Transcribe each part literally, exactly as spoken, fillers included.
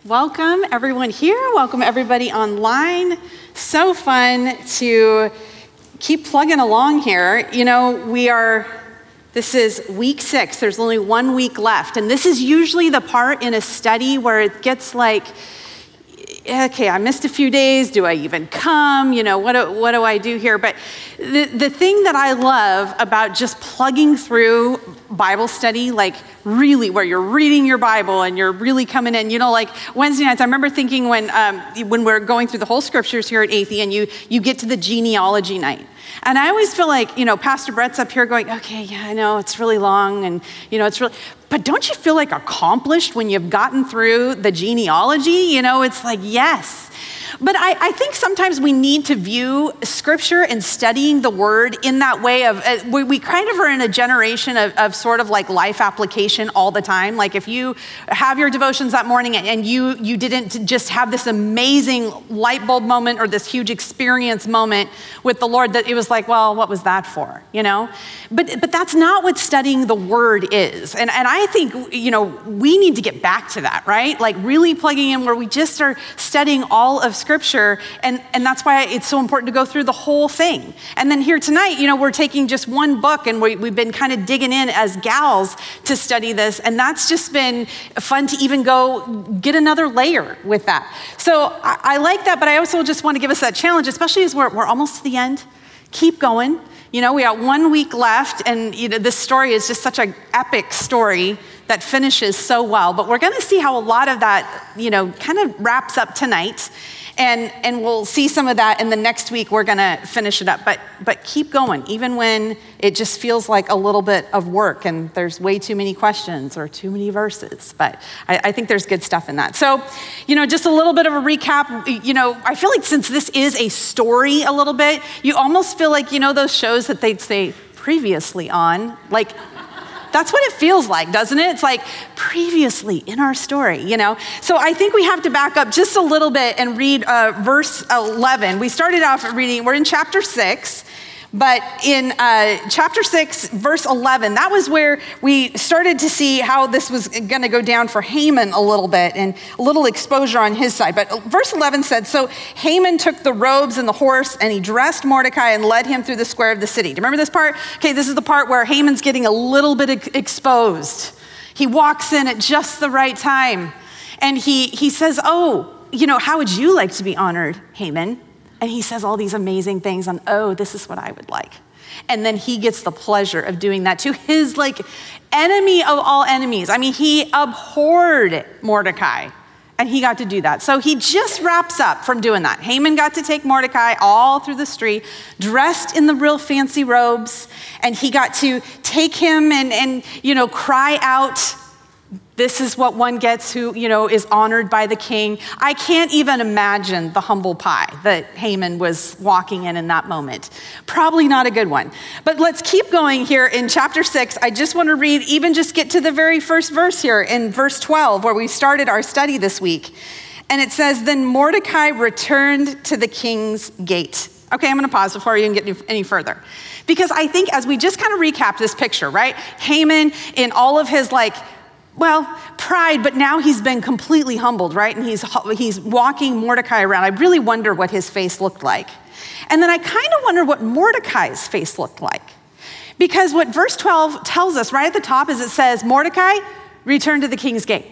Welcome everyone here. Welcome everybody online. So fun to keep plugging along here. You know, we are, this is week six. There's only one week left. And this is usually the part in a study where it gets like, okay, I missed a few days. Do I even come? You know, what do, what do I do here? But the, the thing that I love about just plugging through Bible study, like really where you're reading your Bible and you're really coming in, you know, like Wednesday nights, I remember thinking when um, when we're going through the whole scriptures here at Athey and you you get to the genealogy night. And I always feel like, you know, Pastor Brett's up here going, okay, yeah, I know it's really long and, you know, it's really, but don't you feel like accomplished when you've gotten through the genealogy? You know, it's like, yes. But I, I think sometimes we need to view scripture and studying the word in that way of, uh, we, we kind of are in a generation of, of sort of like life application all the time. Like if you have your devotions that morning and, and you you didn't just have this amazing light bulb moment or this huge experience moment with the Lord, that it was like, well, what was that for, you know? But but that's not what studying the word is. And, and I think, you know, we need to get back to that, right? Like really plugging in where we just are studying all of scripture, and, and that's why it's so important to go through the whole thing. And then here tonight, you know, we're taking just one book and we, we've been kind of digging in as gals to study this, and that's just been fun to even go get another layer with that. So I, I like that, but I also just want to give us that challenge, especially as we're, we're almost to the end. Keep going. You know, we got one week left, and you know, this story is just such an epic story that finishes so well, but we're gonna see how a lot of that, you know, kind of wraps up tonight. And and we'll see some of that in the next week. We're gonna finish it up, but but keep going, even when it just feels like a little bit of work and there's way too many questions or too many verses. But I, I think there's good stuff in that. So, you know, just a little bit of a recap. You know, I feel like since this is a story a little bit, you almost feel like, you know, those shows that they'd say previously on, like. That's what it feels like, doesn't it? It's like previously in our story, you know? So I think we have to back up just a little bit and read uh, verse eleven. We started off reading, we're in chapter six, but in uh, chapter six, verse eleven, that was where we started to see how this was gonna go down for Haman a little bit and a little exposure on his side. But verse eleven said, so Haman took the robes and the horse and he dressed Mordecai and led him through the square of the city. Do you remember this part? Okay, this is the part where Haman's getting a little bit ex- exposed. He walks in at just the right time and he, he says, oh, you know, how would you like to be honored, Haman? And he says all these amazing things on, oh, this is what I would like. And then he gets the pleasure of doing that to his like enemy of all enemies. I mean, he abhorred Mordecai and he got to do that. So he just wraps up from doing that. Haman got to take Mordecai all through the street, dressed in the real fancy robes. And he got to take him and, and you know, cry out, this is what one gets who, you know, is honored by the king. I can't even imagine the humble pie that Haman was walking in in that moment. Probably not a good one. But let's keep going here in chapter six. I just want to read, even just get to the very first verse here in verse twelve, where we started our study this week. And it says, then Mordecai returned to the king's gate. Okay, I'm going to pause before you can get any further. Because I think as we just kind of recap this picture, right? Haman in all of his like, well, pride, but now he's been completely humbled, right? And he's he's walking Mordecai around. I really wonder what his face looked like. And then I kind of wonder what Mordecai's face looked like. Because what verse twelve tells us right at the top is it says, Mordecai returned to the king's gate.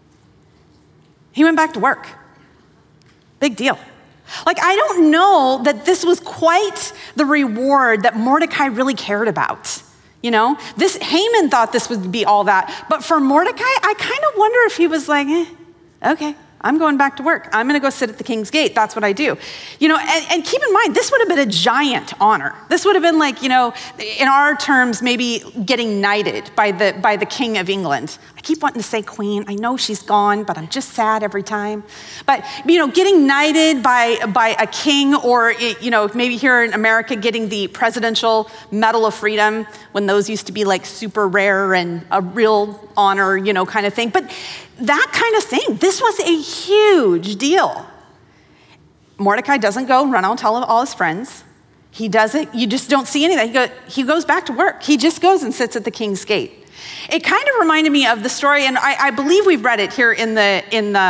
He went back to work. Big deal. Like, I don't know that this was quite the reward that Mordecai really cared about. You know, this Haman thought this would be all that. But for Mordecai, I kind of wonder if he was like, eh, okay, I'm going back to work. I'm going to go sit at the king's gate. That's what I do. You know, and, and keep in mind, this would have been a giant honor. This would have been like, you know, in our terms, maybe getting knighted by the by the king of England. I keep wanting to say queen. I know she's gone, but I'm just sad every time. But, you know, getting knighted by, by a king, or, you know, maybe here in America, getting the Presidential Medal of Freedom, when those used to be like super rare and a real honor, you know, kind of thing. But that kind of thing, this was a huge deal. Mordecai doesn't go run out and tell all his friends. He doesn't, you just don't see any of that. He, go, he goes back to work. He just goes and sits at the king's gate. It kind of reminded me of the story, and I, I believe we've read it here in the in the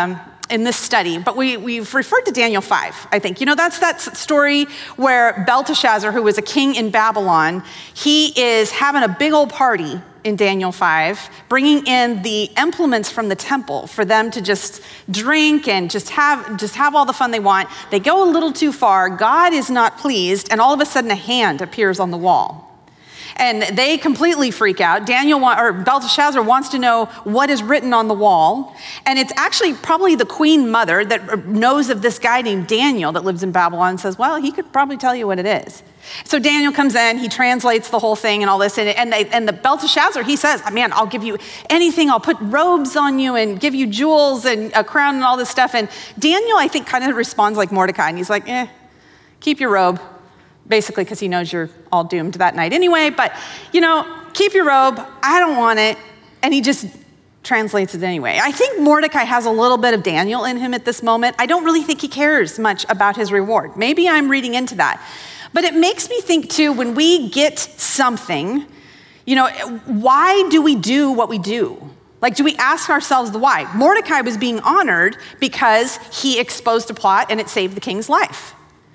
in this study, but we, we've referred to Daniel five, I think. You know, that's that story where Belteshazzar, who was a king in Babylon, he is having a big old party in Daniel five, bringing in the implements from the temple for them to just drink and just have, just have all the fun they want. They go a little too far. God is not pleased, and all of a sudden a hand appears on the wall. And they completely freak out. Daniel want, or Belteshazzar wants to know what is written on the wall. And it's actually probably the queen mother that knows of this guy named Daniel that lives in Babylon and says, well, he could probably tell you what it is. So Daniel comes in, he translates the whole thing and all this. And, and, they, and the Belteshazzar, he says, man, I'll give you anything. I'll put robes on you and give you jewels and a crown and all this stuff. And Daniel, I think, kind of responds like Mordecai. And he's like, eh, keep your robe. Basically, because he knows you're all doomed that night anyway, but, you know, keep your robe, I don't want it, and he just translates it anyway. I think Mordecai has a little bit of Daniel in him at this moment. I don't really think he cares much about his reward. Maybe I'm reading into that. But it makes me think, too, when we get something, you know, why do we do what we do? Like, do we ask ourselves the why? Mordecai was being honored because he exposed a plot and it saved the king's life.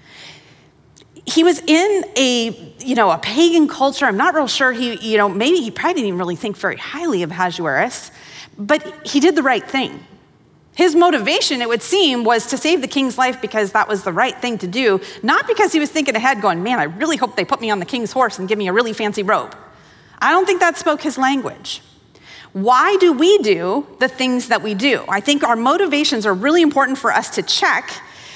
He was in a, you know, a pagan culture. I'm not real sure he, you know, maybe he probably didn't even really think very highly of Ahasuerus, but he did the right thing. His motivation, it would seem, was to save the king's life because that was the right thing to do, not because he was thinking ahead going, man, I really hope they put me on the king's horse and give me a really fancy robe. I don't think that spoke his language. Why do we do the things that we do? I think our motivations are really important for us to check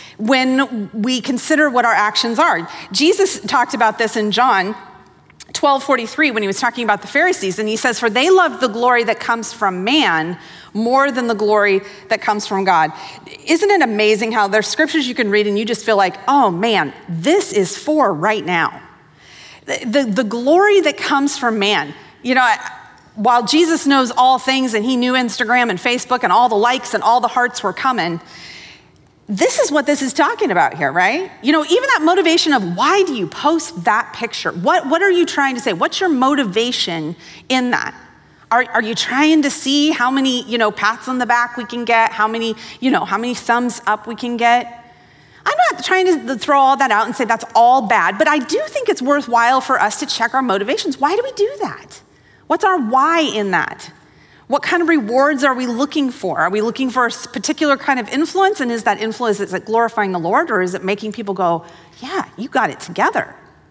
when we consider what our actions are. Jesus talked about this in John twelve forty-three when he was talking about the Pharisees, and he says, for they love the glory that comes from man more than the glory that comes from God. Isn't it amazing how there's scriptures you can read and you just feel like, oh man, this is for right now. The, the, the glory that comes from man. You know, while Jesus knows all things and he knew Instagram and Facebook and all the likes and all the hearts were coming, this is what this is talking about here, right? You know, even that motivation of why do you post that picture? What, what are you trying to say? What's your motivation in that? Are, are you trying to see how many, you know, pats on the back we can get? How many, you know, how many thumbs up we can get? I'm not trying to throw all that out and say that's all bad, but I do think it's worthwhile for us to check our motivations. Why do we do that? What's our why in that? What kind of rewards are we looking for? Are we looking for a particular kind of influence? And is that influence, is it glorifying the Lord, or is it making people go, yeah, you got it together?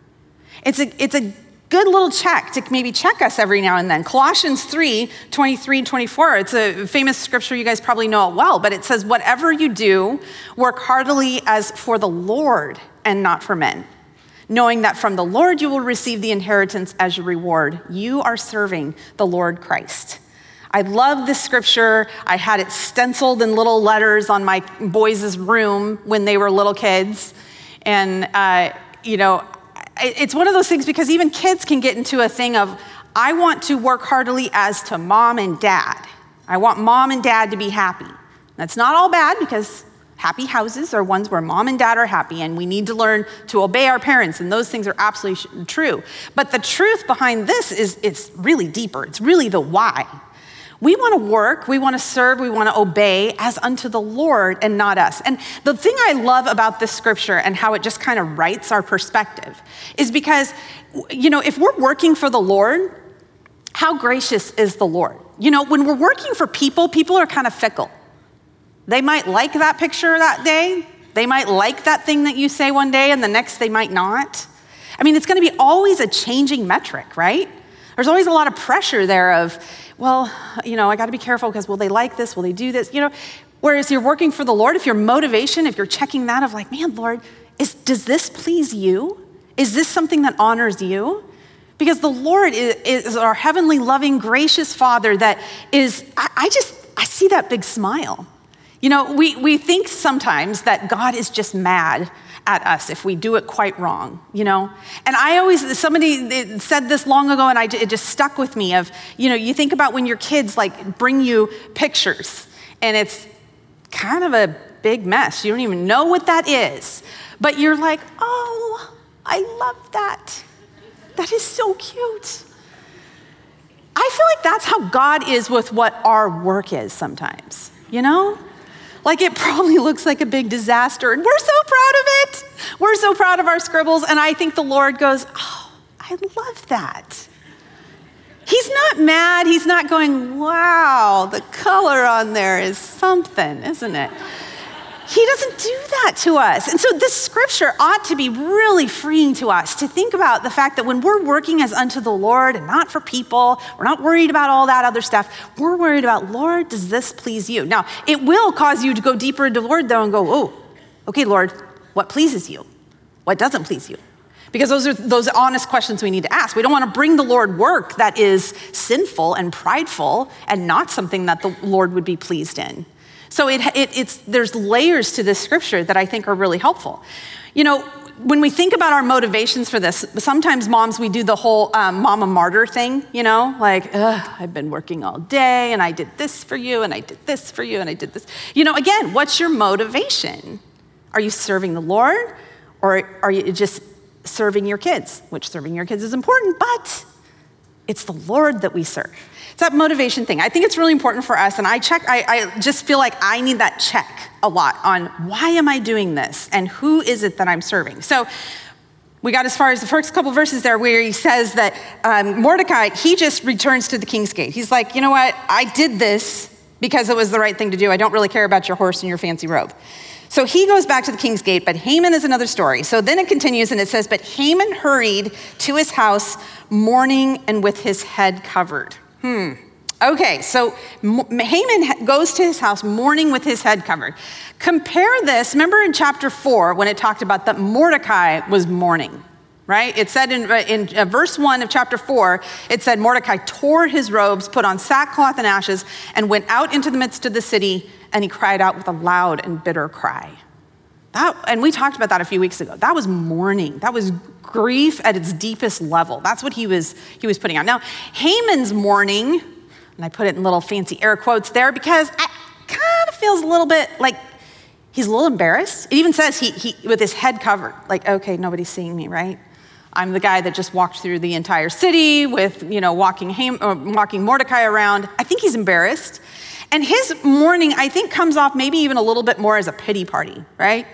It's a, it's a good little check to maybe check us every now and then. Colossians three, twenty-three and twenty-four, it's a famous scripture, you guys probably know it well, but it says, whatever you do, work heartily as for the Lord and not for men, knowing that from the Lord you will receive the inheritance as your reward. You are serving the Lord Christ. I love this scripture. I had it stenciled in little letters on my boys' room when they were little kids. And, uh, you know, it's one of those things because even kids can get into a thing of, I want to work heartily as to mom and dad. I want mom and dad to be happy. That's not all bad because happy houses are ones where mom and dad are happy, and we need to learn to obey our parents, and those things are absolutely true. But the truth behind this is it's really deeper. It's really the why. We want to work, we want to serve, we want to obey as unto the Lord and not us. And the thing I love about this scripture and how it just kind of writes our perspective is because, you know, if we're working for the Lord, how gracious is the Lord? You know, when we're working for people, people are kind of fickle. They might like that picture that day. They might like that thing that you say one day and the next they might not. I mean, it's going to be always a changing metric, right? There's always a lot of pressure there of, well, you know, I got to be careful because will they like this? Will they do this? You know, whereas you're working for the Lord, if your motivation, if you're checking that of like, man, Lord, is does this please you? Is this something that honors you? Because the Lord is, is our heavenly, loving, gracious Father that is, I, I just, I see that big smile. You know, we, we think sometimes that God is just mad at us if we do it quite wrong, you know? And I always, somebody said this long ago and I, it just stuck with me of, you know, you think about when your kids like bring you pictures and it's kind of a big mess. You don't even know what that is, but you're like, oh, I love that. That is so cute. I feel like that's how God is with what our work is sometimes, you know? Like it probably looks like a big disaster, and we're so proud of it. We're so proud of our scribbles, and I think the Lord goes, oh, I love that. He's not mad. He's not going, wow, the color on there is something, isn't it? He doesn't do that to us. And so this scripture ought to be really freeing to us to think about the fact that when we're working as unto the Lord and not for people, we're not worried about all that other stuff. We're worried about, Lord, does this please you? Now, it will cause you to go deeper into the Word though and go, oh, okay, Lord, what pleases you? What doesn't please you? Because those are those honest questions we need to ask. We don't want to bring the Lord work that is sinful and prideful and not something that the Lord would be pleased in. So it, it, it's, there's layers to this scripture that I think are really helpful. You know, when we think about our motivations for this, sometimes moms, we do the whole um, mama martyr thing, you know, like, I've been working all day and I did this for you and I did this for you and I did this. You know, again, what's your motivation? Are you serving the Lord or are you just serving your kids? Which serving your kids is important, but it's the Lord that we serve. It's that motivation thing. I think it's really important for us, and I check, I, I just feel like I need that check a lot on why am I doing this and who is it that I'm serving? So we got as far as the first couple verses there where he says that um, Mordecai, he just returns to the king's gate. He's like, you know what? I did this because it was the right thing to do. I don't really care about your horse and your fancy robe. So he goes back to the king's gate, but Haman is another story. So then it continues and it says, but Haman hurried to his house mourning and with his head covered. Hmm. Okay, so Haman goes to his house mourning with his head covered. Compare this, remember in chapter four when it talked about that Mordecai was mourning, right? It said in, in verse one of chapter four, it said Mordecai tore his robes, put on sackcloth and ashes, and went out into the midst of the city, and he cried out with a loud and bitter cry. That, and we talked about that a few weeks ago. That was mourning. That was grief at its deepest level. That's what he was, he was putting out. Now, Haman's mourning, and I put it in little fancy air quotes there because it kind of feels a little bit like he's a little embarrassed. It even says he, he with his head covered, like, okay, nobody's seeing me, right? I'm the guy that just walked through the entire city with, you know, walking, Ham, or walking Mordecai around. I think he's embarrassed. And his mourning, I think, comes off maybe even a little bit more as a pity party, right?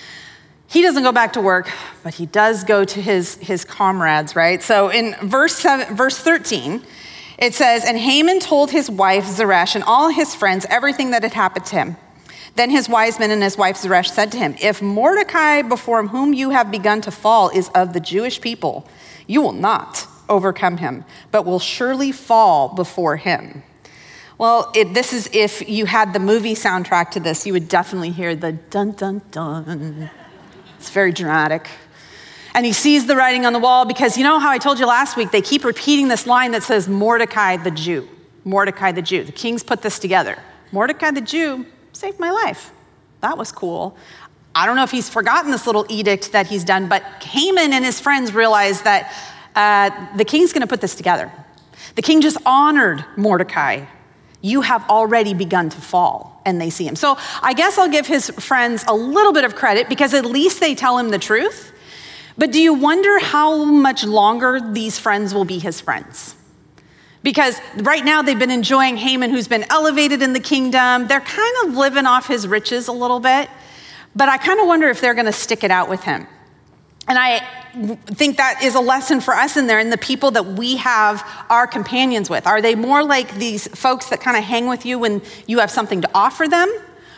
He doesn't go back to work, but he does go to his, his comrades, right? So in verse seven, verse thirteen, it says, and Haman told his wife Zeresh and all his friends everything that had happened to him. Then his wise men and his wife Zeresh said to him, if Mordecai before whom you have begun to fall is of the Jewish people, you will not overcome him, but will surely fall before him. Well, it, this is if you had the movie soundtrack to this, you would definitely hear the dun, dun, dun. It's very dramatic. And he sees the writing on the wall because you know how I told you last week, they keep repeating this line that says Mordecai the Jew, Mordecai the Jew. The kings put this together. Mordecai the Jew saved my life. That was cool. I don't know if he's forgotten this little edict that he's done, but Haman and his friends realized that uh, the king's gonna put this together. The king just honored Mordecai. You have already begun to fall, and they see him. So I guess I'll give his friends a little bit of credit because at least they tell him the truth. But do you wonder how much longer these friends will be his friends? Because right now they've been enjoying Haman, who's been elevated in the kingdom. They're kind of living off his riches a little bit. But I kind of wonder if they're going to stick it out with him. And I think that is a lesson for us in there and the people that we have our companions with. Are they more like these folks that kind of hang with you when you have something to offer them?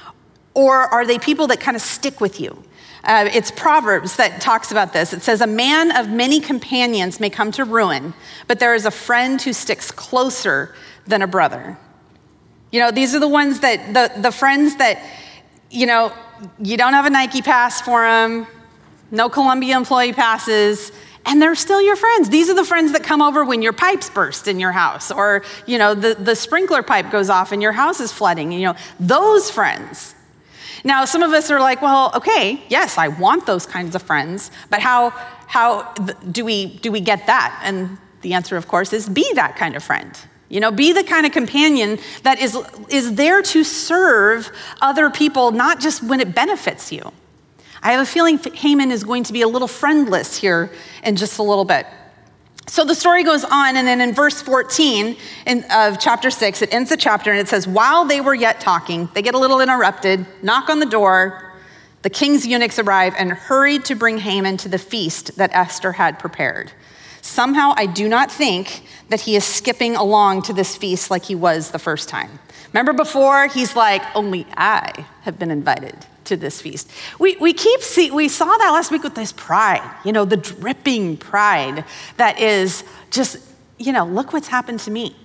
Or are they people that kind of stick with you? Uh, it's Proverbs that talks about this. It says, a man of many companions may come to ruin, but there is a friend who sticks closer than a brother. You know, these are the ones that, the, the friends that, you know, you don't have a Nike pass for them, no Columbia employee passes, and they're still your friends. These are the friends that come over when your pipes burst in your house, or, you know, the, the sprinkler pipe goes off and your house is flooding, you know, those friends. Now, some of us are like, well, okay, yes, I want those kinds of friends, but how, how do we, do we get that? And the answer, of course, is be that kind of friend. You know, be the kind of companion that is, is there to serve other people, not just when it benefits you. I have a feeling Haman is going to be a little friendless here in just a little bit. So the story goes on, and then in verse fourteen in, of chapter six, it ends the chapter, and it says, while they were yet talking, they get a little interrupted, knock on the door, the king's eunuchs arrive and hurried to bring Haman to the feast that Esther had prepared. Somehow, I do not think that he is skipping along to this feast like he was the first time. Remember before, he's like, only I have been invited to this feast. We we keep see we saw that last week with this pride, you know, the dripping pride that is just, you know, look what's happened to me.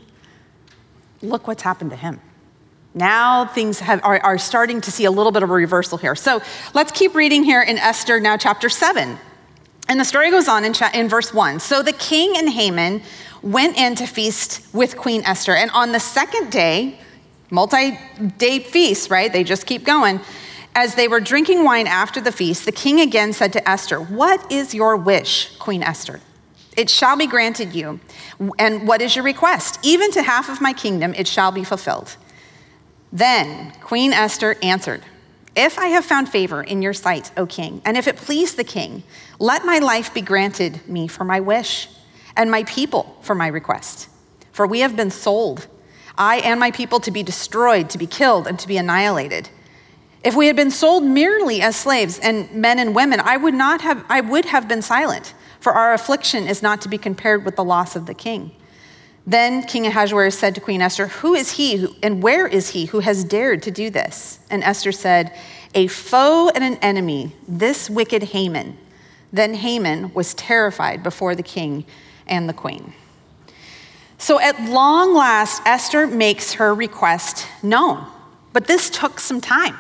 Look what's happened to him. Now things have, are, are starting to see a little bit of a reversal here. So let's keep reading here in Esther now chapter seven. And the story goes on in, cha- in verse one. So the king and Haman went in to feast with Queen Esther. And on the second day, multi-day feast, right? They just keep going. As they were drinking wine after the feast, the king again said to Esther, what is your wish, Queen Esther? It shall be granted you. And what is your request? Even to half of my kingdom, it shall be fulfilled. Then Queen Esther answered, if I have found favor in your sight, O king, and if it please the king, let my life be granted me for my wish, and my people for my request. For we have been sold, I and my people, to be destroyed, to be killed, and to be annihilated. If we had been sold merely as slaves and men and women, I would not have, I would have been silent, for our affliction is not to be compared with the loss of the king. Then King Ahasuerus said to Queen Esther, who is he who, and where is he who has dared to do this? And Esther said, a foe and an enemy, this wicked Haman. Then Haman was terrified before the king and the queen. So at long last, Esther makes her request known, but this took some time.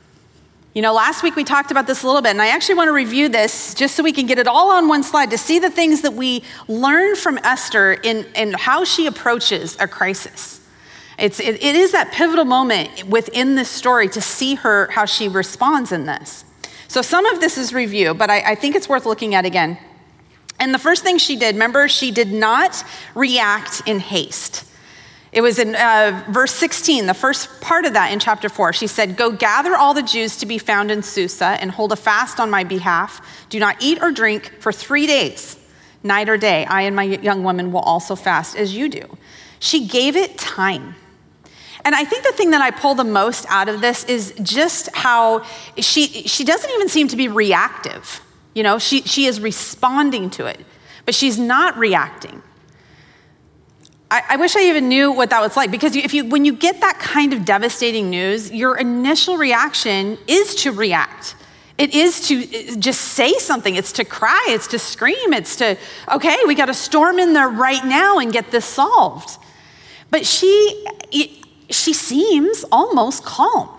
You know, last week we talked about this a little bit, and I actually want to review this just so we can get it all on one slide to see the things that we learn from Esther in, in how she approaches a crisis. It's, it, it is that pivotal moment within this story to see her, how she responds in this. So some of this is review, but I, I think it's worth looking at again. And the first thing she did, remember, she did not react in haste. It was in uh, verse sixteen, the first part of that in chapter four. She said, go gather all the Jews to be found in Susa and hold a fast on my behalf. Do not eat or drink for three days, night or day. I and my young women will also fast as you do. She gave it time. And I think the thing that I pull the most out of this is just how she she doesn't even seem to be reactive. You know, she, she is responding to it, but she's not reacting. I, I wish I even knew what that was like, because if you, when you get that kind of devastating news, your initial reaction is to react. It is to just say something. It's to cry. It's to scream. It's to, okay, we got to storm in there right now and get this solved. But she, she seems almost calm.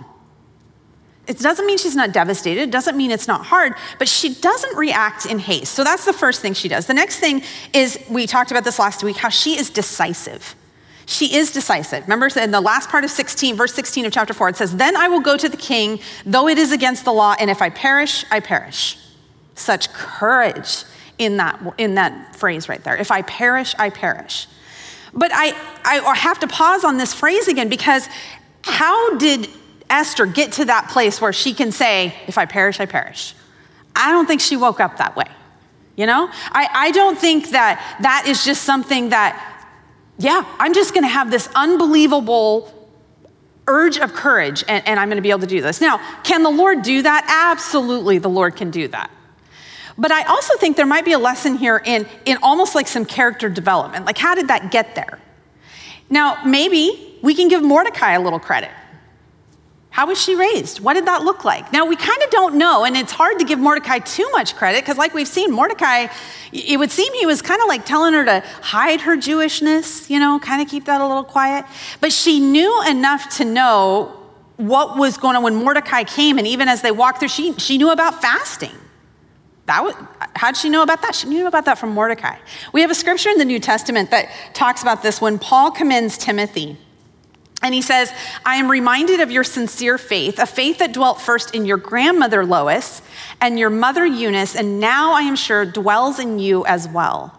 It doesn't mean she's not devastated. It doesn't mean it's not hard, but she doesn't react in haste. So that's the first thing she does. The next thing is, we talked about this last week, how she is decisive. She is decisive. Remember in the last part of sixteen, verse sixteen of chapter four, it says, then I will go to the king, though it is against the law, and if I perish, I perish. Such courage in that, in that phrase right there. If I perish, I perish. But I, I have to pause on this phrase again, because how did Esther get to that place where she can say, if I perish, I perish? I don't think she woke up that way. You know, I, I don't think that that is just something that, yeah, I'm just going to have this unbelievable urge of courage and, and I'm going to be able to do this. Now, can the Lord do that? Absolutely, the Lord can do that. But I also think there might be a lesson here in, in almost like some character development. Like, how did that get there? Now, maybe we can give Mordecai a little credit. How was she raised? What did that look like? Now, we kind of don't know, and it's hard to give Mordecai too much credit, because like we've seen, Mordecai, it would seem he was kind of like telling her to hide her Jewishness, you know, kind of keep that a little quiet. But she knew enough to know what was going on when Mordecai came, and even as they walked through, she, she knew about fasting. That was, how'd she know about that? She knew about that from Mordecai. We have a scripture in the New Testament that talks about this when Paul commends Timothy. And he says, I am reminded of your sincere faith, a faith that dwelt first in your grandmother Lois and your mother Eunice, and now I am sure dwells in you as well.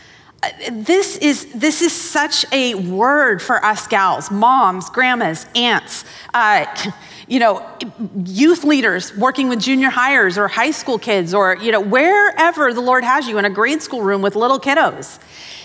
This is, this is such a word for us gals, moms, grandmas, aunts, uh, you know, youth leaders working with junior hires or high school kids, or, you know, wherever the Lord has you in a grade school room with little kiddos.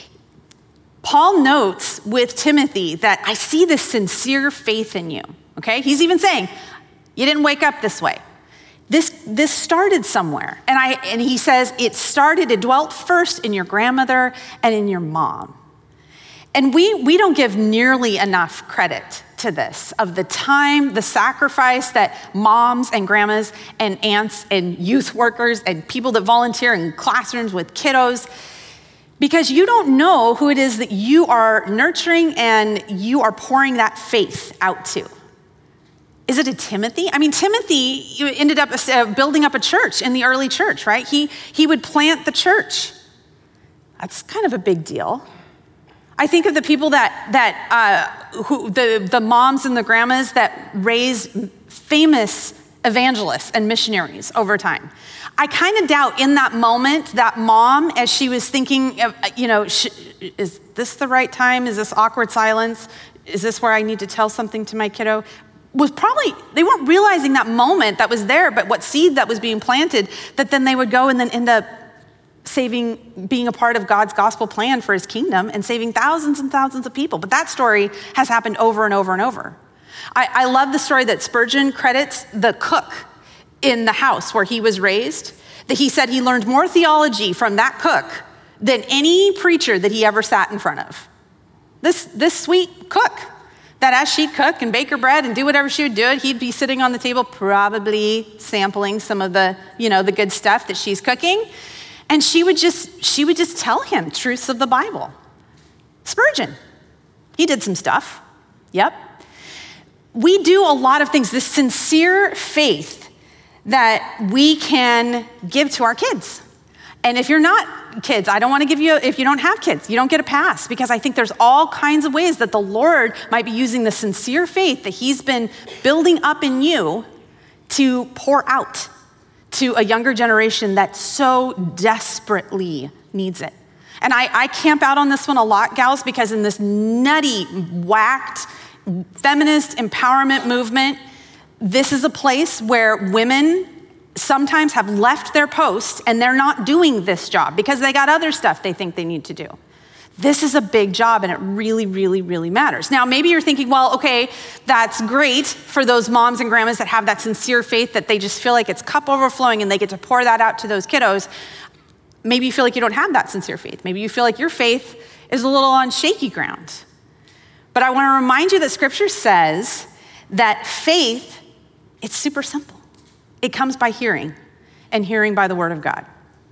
Paul notes with Timothy that I see this sincere faith in you, okay? He's even saying, you didn't wake up this way. This, this started somewhere. And, I, and he says it started, it dwelt first in your grandmother and in your mom. And we, we don't give nearly enough credit to this, of the time, the sacrifice that moms and grandmas and aunts and youth workers and people that volunteer in classrooms with kiddos, because you don't know who it is that you are nurturing and you are pouring that faith out to. Is it a Timothy? I mean, Timothy ended up building up a church in the early church, right? He, he would plant the church. That's kind of a big deal. I think of the people that, that uh, who, the, the moms and the grandmas that raised famous evangelists and missionaries over time. I kind of doubt in that moment, that mom, as she was thinking, of, you know, sh- is this the right time? Is this awkward silence? Is this where I need to tell something to my kiddo? Was probably, they weren't realizing that moment that was there, but what seed that was being planted, that then they would go and then end up saving, being a part of God's gospel plan for his kingdom and saving thousands and thousands of people. But that story has happened over and over and over. I, I love the story that Spurgeon credits the cook in the house where he was raised, that he said he learned more theology from that cook than any preacher that he ever sat in front of. This, this sweet cook, that as she'd cook and bake her bread and do whatever she would do it, he'd be sitting on the table probably sampling some of the, you know, the good stuff that she's cooking. And she would just, she would just tell him truths of the Bible. Spurgeon, he did some stuff. Yep. We do a lot of things, this sincere faith that we can give to our kids. And if you're not kids, I don't want to give you, if you don't have kids, you don't get a pass, because I think there's all kinds of ways that the Lord might be using the sincere faith that he's been building up in you to pour out to a younger generation that so desperately needs it. And I, I camp out on this one a lot, gals, because in this nutty, whacked, feminist empowerment movement, this is a place where women sometimes have left their post and they're not doing this job because they got other stuff they think they need to do. This is a big job and it really, really, really matters. Now, maybe you're thinking, well, okay, that's great for those moms and grandmas that have that sincere faith that they just feel like it's cup overflowing and they get to pour that out to those kiddos. Maybe you feel like you don't have that sincere faith. Maybe you feel like your faith is a little on shaky ground. But I want to remind you that scripture says that faith, it's super simple. It comes by hearing, and hearing by the word of God.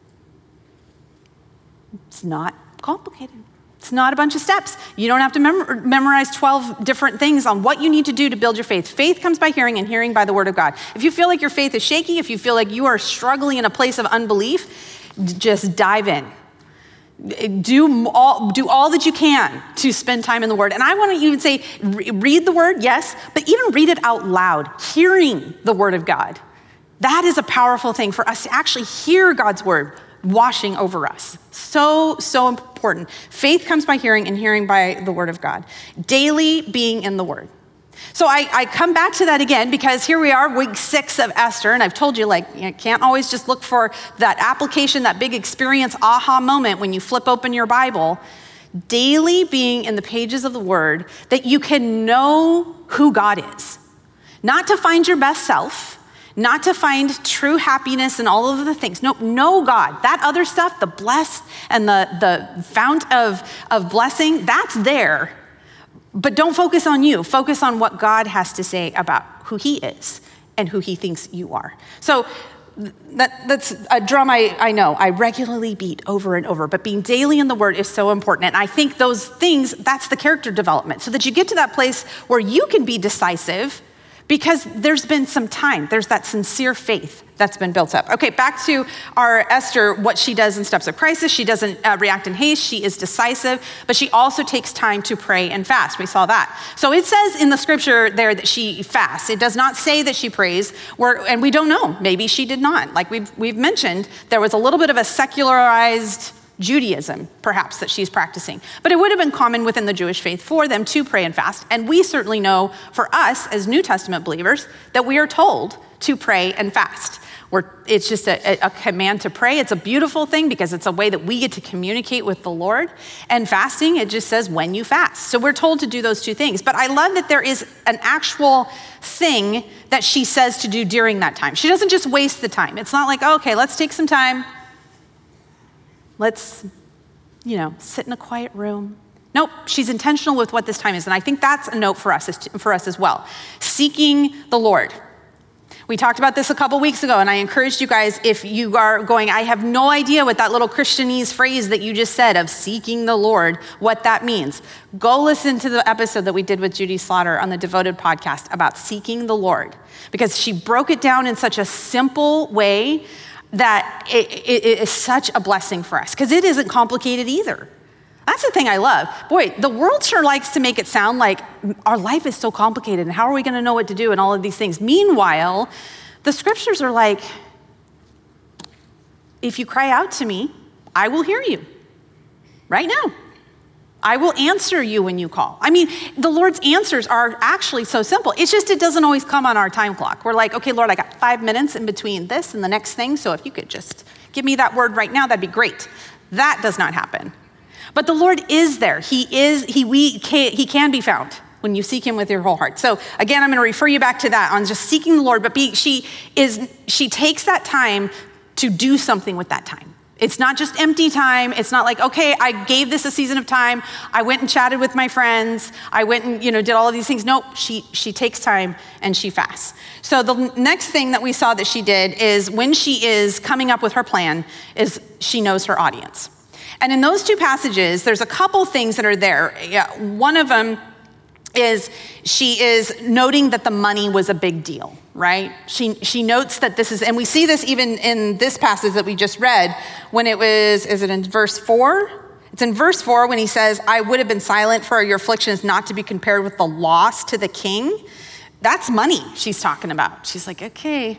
It's not complicated. It's not a bunch of steps. You don't have to mem- memorize twelve different things on what you need to do to build your faith. Faith comes by hearing, and hearing by the word of God. If you feel like your faith is shaky, if you feel like you are struggling in a place of unbelief, just dive in. Do all, do all that you can to spend time in the word. And I want to even say, read the word, yes, but even read it out loud, hearing the word of God. That is a powerful thing for us to actually hear God's word washing over us. So, so important. Faith comes by hearing, and hearing by the word of God. Daily being in the word. So I, I come back to that again because here we are, week six of Esther, and I've told you, like, you can't always just look for that application, that big experience, aha moment when you flip open your Bible. Daily being in the pages of the word that you can know who God is. Not to find your best self, not to find true happiness and all of the things. No, know God. That other stuff, the blessed and the, the fount of, of blessing, that's there. But don't focus on you. Focus on what God has to say about who he is and who he thinks you are. So that, that's a drum I, I know I regularly beat over and over, but being daily in the word is so important. And I think those things, that's the character development, so that you get to that place where you can be decisive because there's been some time. There's that sincere faith that's been built up. Okay, back to our Esther, what she does in steps of crisis. She doesn't uh, react in haste. She is decisive, but she also takes time to pray and fast. We saw that. So it says in the scripture there that she fasts. It does not say that she prays, where, and we don't know. Maybe she did not. Like we've, we've mentioned, there was a little bit of a secularized, Judaism, perhaps, that she's practicing. But it would have been common within the Jewish faith for them to pray and fast. And we certainly know for us as New Testament believers that we are told to pray and fast. We're, it's just a, a command to pray. It's a beautiful thing because it's a way that we get to communicate with the Lord. And fasting, it just says when you fast. So we're told to do those two things. But I love that there is an actual thing that she says to do during that time. She doesn't just waste the time. It's not like, oh, okay, let's take some time. Let's, you know, sit in a quiet room. Nope, she's intentional with what this time is. And I think that's a note for us, for us as well. Seeking the Lord. We talked about this a couple weeks ago, and I encouraged you guys, if you are going, I have no idea what that little Christianese phrase that you just said of seeking the Lord, what that means. Go listen to the episode that we did with Judy Slaughter on the Devoted podcast about seeking the Lord, because she broke it down in such a simple way that it, it, it is such a blessing for us, because it isn't complicated either. That's the thing I love. Boy, the world sure likes to make it sound like our life is so complicated and how are we going to know what to do and all of these things. Meanwhile, the scriptures are like, if you cry out to me, I will hear you right now. I will answer you when you call. I mean, the Lord's answers are actually so simple. It's just it doesn't always come on our time clock. We're like, okay, Lord, I got five minutes in between this and the next thing, so if you could just give me that word right now, that'd be great. That does not happen. But the Lord is there. He is, he, we can, he can be found when you seek him with your whole heart. So again, I'm going to refer you back to that on just seeking the Lord, but be, she is, she takes that time to do something with that time. It's not just empty time. It's not like, okay, I gave this a season of time. I went and chatted with my friends. I went and, you know, did all of these things. Nope, she, she takes time and she fasts. So the next thing that we saw that she did is when she is coming up with her plan is she knows her audience. And in those two passages, there's a couple things that are there. Yeah, one of them is she is noting that the money was a big deal, right? She she notes that this is, and we see this even in this passage that we just read when it was, is it in verse four? It's in verse four when he says, I would have been silent for your afflictions not to be compared with the loss to the king. That's money she's talking about. She's like, okay,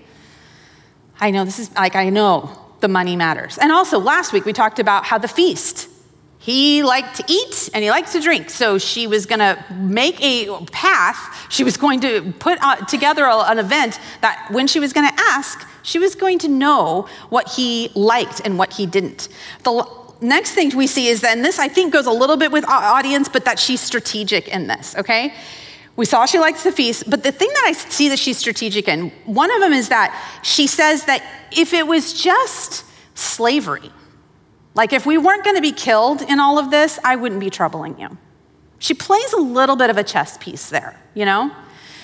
I know this is, like, I know the money matters. And also last week we talked about how the feast, he liked to eat and he liked to drink. So she was gonna make a path. She was going to put uh, together a, an event that when she was gonna ask, she was going to know what he liked and what he didn't. The next thing we see is that, and this I think goes a little bit with audience, but that she's strategic in this, okay? We saw she likes the feast, but the thing that I see that she's strategic in, one of them is that she says that if it was just slavery, like if we weren't going to be killed in all of this, I wouldn't be troubling you. She plays a little bit of a chess piece there, you know?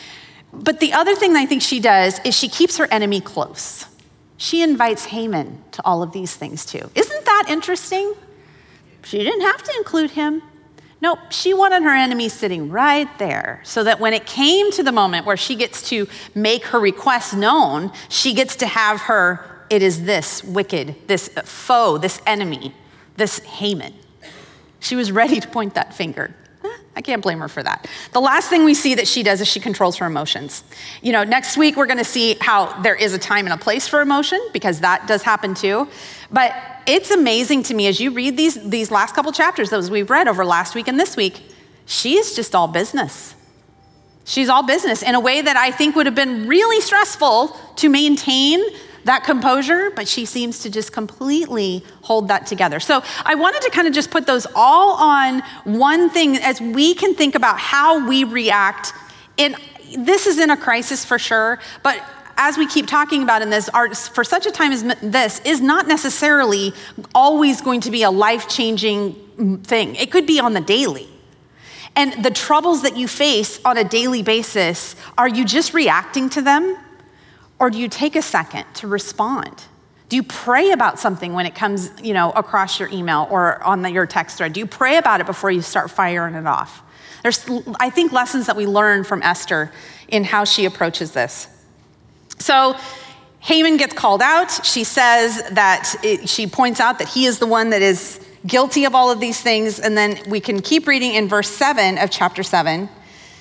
But the other thing that I think she does is she keeps her enemy close. She invites Haman to all of these things too. Isn't that interesting? She didn't have to include him. Nope, she wanted her enemy sitting right there so that when it came to the moment where she gets to make her request known, she gets to have her, it is this wicked, this foe, this enemy, this Haman. She was ready to point that finger. I can't blame her for that. The last thing we see that she does is she controls her emotions. You know, next week we're gonna see how there is a time and a place for emotion, because that does happen too. But it's amazing to me as you read these, these last couple chapters, those we've read over last week and this week, she is just all business. She's all business in a way that I think would have been really stressful to maintain that composure, but she seems to just completely hold that together. So I wanted to kind of just put those all on one thing as we can think about how we react. And this is in a crisis for sure, but as we keep talking about in this, art for such a time as this is not necessarily always going to be a life-changing thing. It could be on the daily. And the troubles that you face on a daily basis, are you just reacting to them? Or do you take a second to respond? Do you pray about something when it comes, you know, across your email or on the, your text thread? Do you pray about it before you start firing it off? There's, I think, lessons that we learn from Esther in how she approaches this. So Haman gets called out. She says that, it, she points out that he is the one that is guilty of all of these things. And then we can keep reading in verse seven of chapter seven.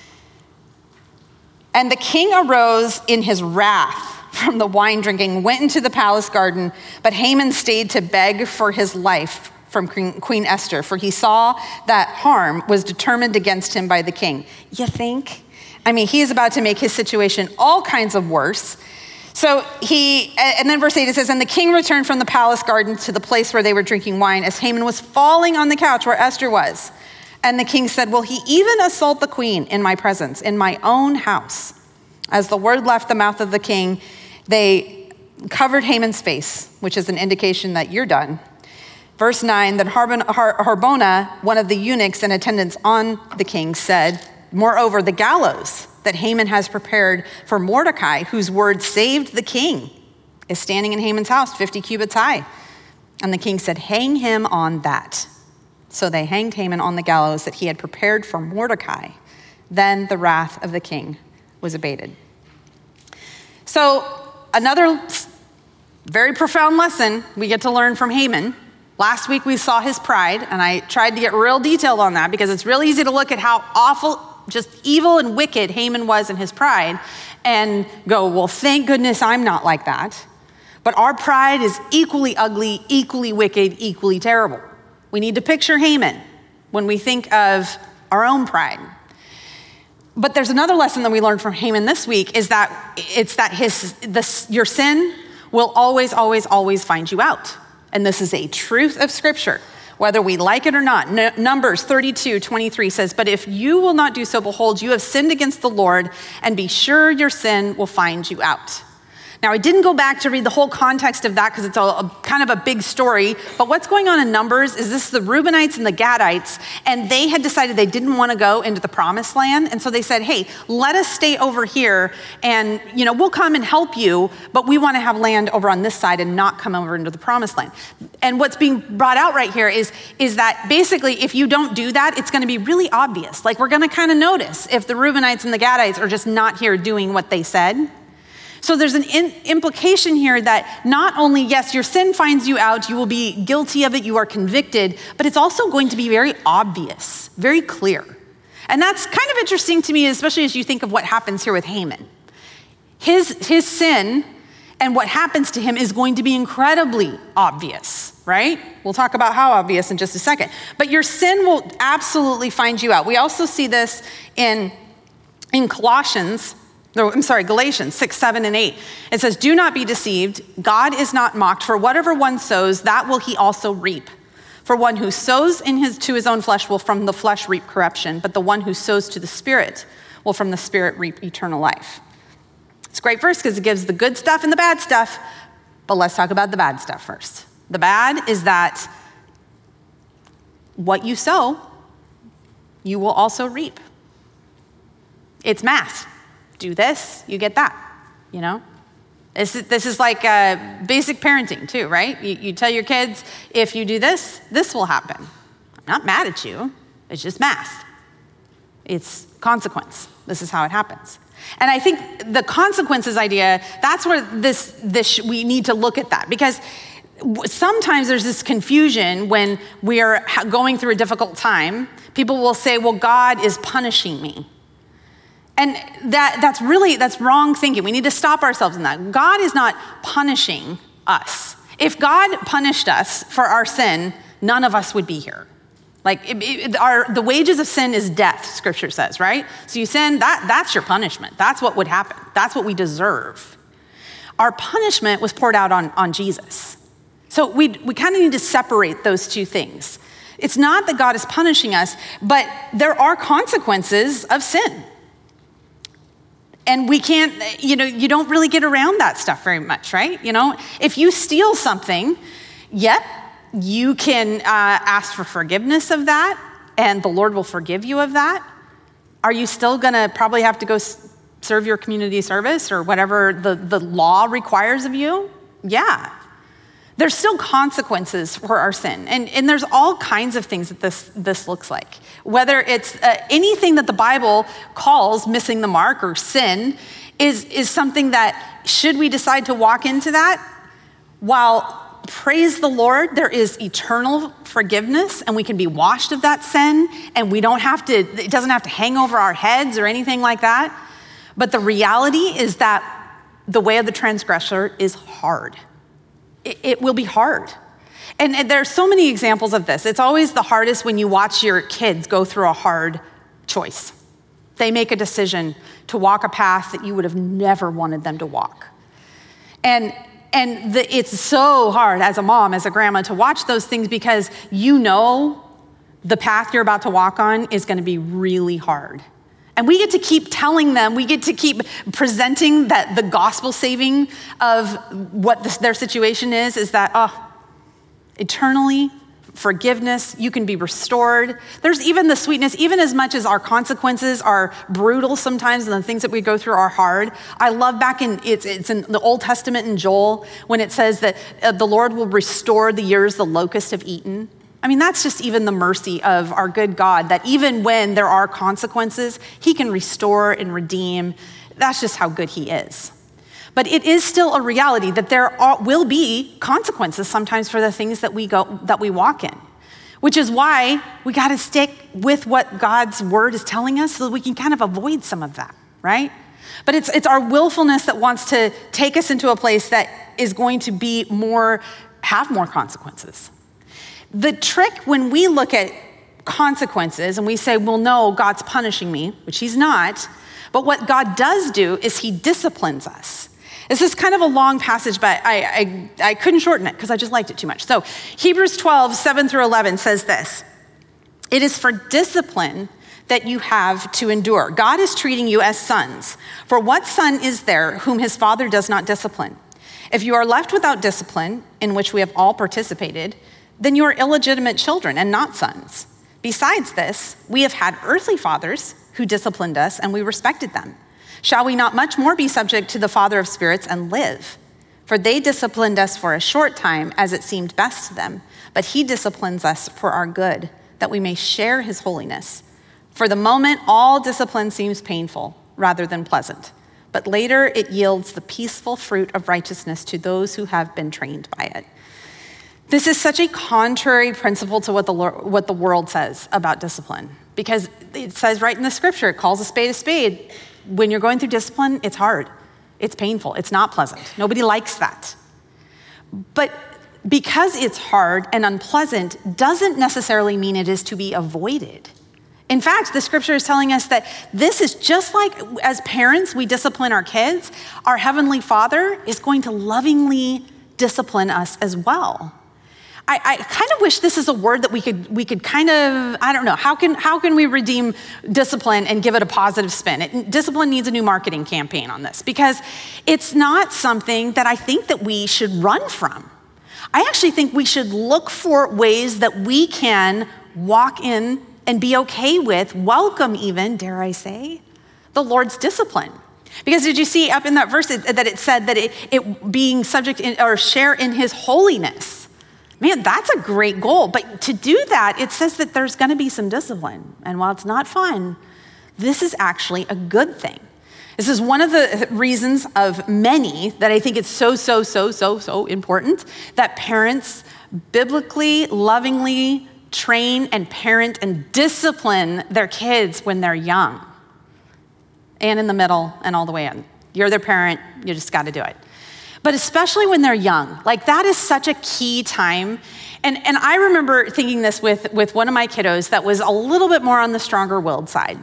And the king arose in his wrath from the wine drinking, went into the palace garden, but Haman stayed to beg for his life from Queen Esther, for he saw that harm was determined against him by the king. You think? I mean, he is about to make his situation all kinds of worse. So he, and then verse eight, it says, and the king returned from the palace garden to the place where they were drinking wine as Haman was falling on the couch where Esther was. And the king said, will he even assault the queen in my presence, in my own house? As the word left the mouth of the king, they covered Haman's face, which is an indication that you're done. Verse nine, that Harbona, one of the eunuchs in attendance on the king, said, moreover, the gallows that Haman has prepared for Mordecai, whose word saved the king, is standing in Haman's house, fifty cubits high. And the king said, hang him on that. So they hanged Haman on the gallows that he had prepared for Mordecai. Then the wrath of the king was abated. So another very profound lesson we get to learn from Haman. Last week we saw his pride, and I tried to get real detailed on that because it's really easy to look at how awful, just evil and wicked Haman was in his pride and go, well, thank goodness I'm not like that. But our pride is equally ugly, equally wicked, equally terrible. We need to picture Haman when we think of our own pride. But there's another lesson that we learned from Haman this week is that it's that his this, your sin will always, always, always find you out. And this is a truth of Scripture, whether we like it or not. No, Numbers thirty-two twenty-three says, but if you will not do so, behold, you have sinned against the Lord, and be sure your sin will find you out. Now, I didn't go back to read the whole context of that because it's a, a kind of a big story, but what's going on in Numbers is this is the Reubenites and the Gadites, and they had decided they didn't want to go into the promised land, and so they said, hey, let us stay over here, and you know we'll come and help you, but we want to have land over on this side and not come over into the promised land. And what's being brought out right here is, is that basically if you don't do that, it's going to be really obvious. Like we're going to kind of notice if the Reubenites and the Gadites are just not here doing what they said. So there's an in- implication here that not only, yes, your sin finds you out, you will be guilty of it, you are convicted, but it's also going to be very obvious, very clear. And that's kind of interesting to me, especially as you think of what happens here with Haman. His, his sin and what happens to him is going to be incredibly obvious, right? We'll talk about how obvious in just a second. But your sin will absolutely find you out. We also see this in, in Colossians, No, I'm sorry, Galatians six, seven, and eight. It says, do not be deceived. God is not mocked, for whatever one sows, that will he also reap. For one who sows in his to his own flesh will from the flesh reap corruption, but the one who sows to the Spirit will from the Spirit reap eternal life. It's a great verse because it gives the good stuff and the bad stuff, but let's talk about the bad stuff first. The bad is that what you sow, you will also reap. It's math. Do this, you get that, you know? This is, this is like uh, basic parenting too, right? You, you tell your kids, if you do this, this will happen. I'm not mad at you, it's just math. It's consequence. This is how it happens. And I think the consequences idea, that's where this, this we need to look at that, because sometimes there's this confusion when we are going through a difficult time. People will say, well, God is punishing me. And that that's really, that's wrong thinking. We need to stop ourselves in that. God is not punishing us. If God punished us for our sin, none of us would be here. Like it, it, our, the wages of sin is death, Scripture says, right? So you sin, that, that's your punishment. That's what would happen. That's what we deserve. Our punishment was poured out on, on Jesus. So we, we kind of need to separate those two things. It's not that God is punishing us, but there are consequences of sin. And we can't, you know, you don't really get around that stuff very much, right? You know, if you steal something, yep, you can uh, ask for forgiveness of that, and the Lord will forgive you of that. Are you still gonna probably have to go s- serve your community service or whatever the, the law requires of you? Yeah. There's still consequences for our sin. And, and there's all kinds of things that this, this looks like. Whether it's uh, anything that the Bible calls missing the mark or sin is, is something that, should we decide to walk into that, while praise the Lord, there is eternal forgiveness and we can be washed of that sin and we don't have to, it doesn't have to hang over our heads or anything like that. But the reality is that the way of the transgressor is hard. It will be hard. And, and there's so many examples of this. It's always the hardest when you watch your kids go through a hard choice. They make a decision to walk a path that you would have never wanted them to walk. And, and the, it's so hard as a mom, as a grandma, to watch those things because you know the path you're about to walk on is going to be really hard. And we get to keep telling them, we get to keep presenting that the gospel saving of what this, their situation is, is that, oh, eternally, forgiveness, you can be restored. There's even the sweetness, even as much as our consequences are brutal sometimes and the things that we go through are hard. I love back in, it's, it's in the Old Testament in Joel, when it says that uh, the Lord will restore the years the locusts have eaten. I mean, that's just even the mercy of our good God, that even when there are consequences, he can restore and redeem. That's just how good he is. But it is still a reality that there are, will be consequences sometimes for the things that we go that we walk in, which is why we got to stick with what God's word is telling us so that we can kind of avoid some of that, right? But it's it's our willfulness that wants to take us into a place that is going to be more, have more consequences. The trick when we look at consequences and we say, well, no, God's punishing me, which he's not, but what God does do is he disciplines us. This is kind of a long passage, but I, I, I couldn't shorten it because I just liked it too much. So Hebrews twelve, seven through eleven says this: it is for discipline that you have to endure. God is treating you as sons. For what son is there whom his father does not discipline? If you are left without discipline, in which we have all participated, then you are illegitimate children and not sons. Besides this, we have had earthly fathers who disciplined us and we respected them. Shall we not much more be subject to the Father of spirits and live? For they disciplined us for a short time as it seemed best to them, but he disciplines us for our good, that we may share his holiness. For the moment, all discipline seems painful rather than pleasant, but later it yields the peaceful fruit of righteousness to those who have been trained by it. This is such a contrary principle to what the, what the world says about discipline, because it says right in the scripture, it calls a spade a spade. When you're going through discipline, it's hard. It's painful. It's not pleasant. Nobody likes that. But because it's hard and unpleasant doesn't necessarily mean it is to be avoided. In fact, the scripture is telling us that this is just like as parents, we discipline our kids, our Heavenly Father is going to lovingly discipline us as well. I, I kind of wish this is a word that we could we could kind of, I don't know, how can how can we redeem discipline and give it a positive spin? It, discipline needs a new marketing campaign on this because it's not something that I think that we should run from. I actually think we should look for ways that we can walk in and be okay with, welcome even, dare I say, the Lord's discipline. Because did you see up in that verse that it said that it, it being subject in, or share in his holiness? Man, that's a great goal. But to do that, it says that there's going to be some discipline. And while it's not fun, this is actually a good thing. This is one of the reasons of many that I think it's so, so, so, so, so important that parents biblically, lovingly train and parent and discipline their kids when they're young and in the middle and all the way in. You're their parent, you just got to do it. But especially when they're young, like that is such a key time. And, and I remember thinking this with, with one of my kiddos that was a little bit more on the stronger-willed side.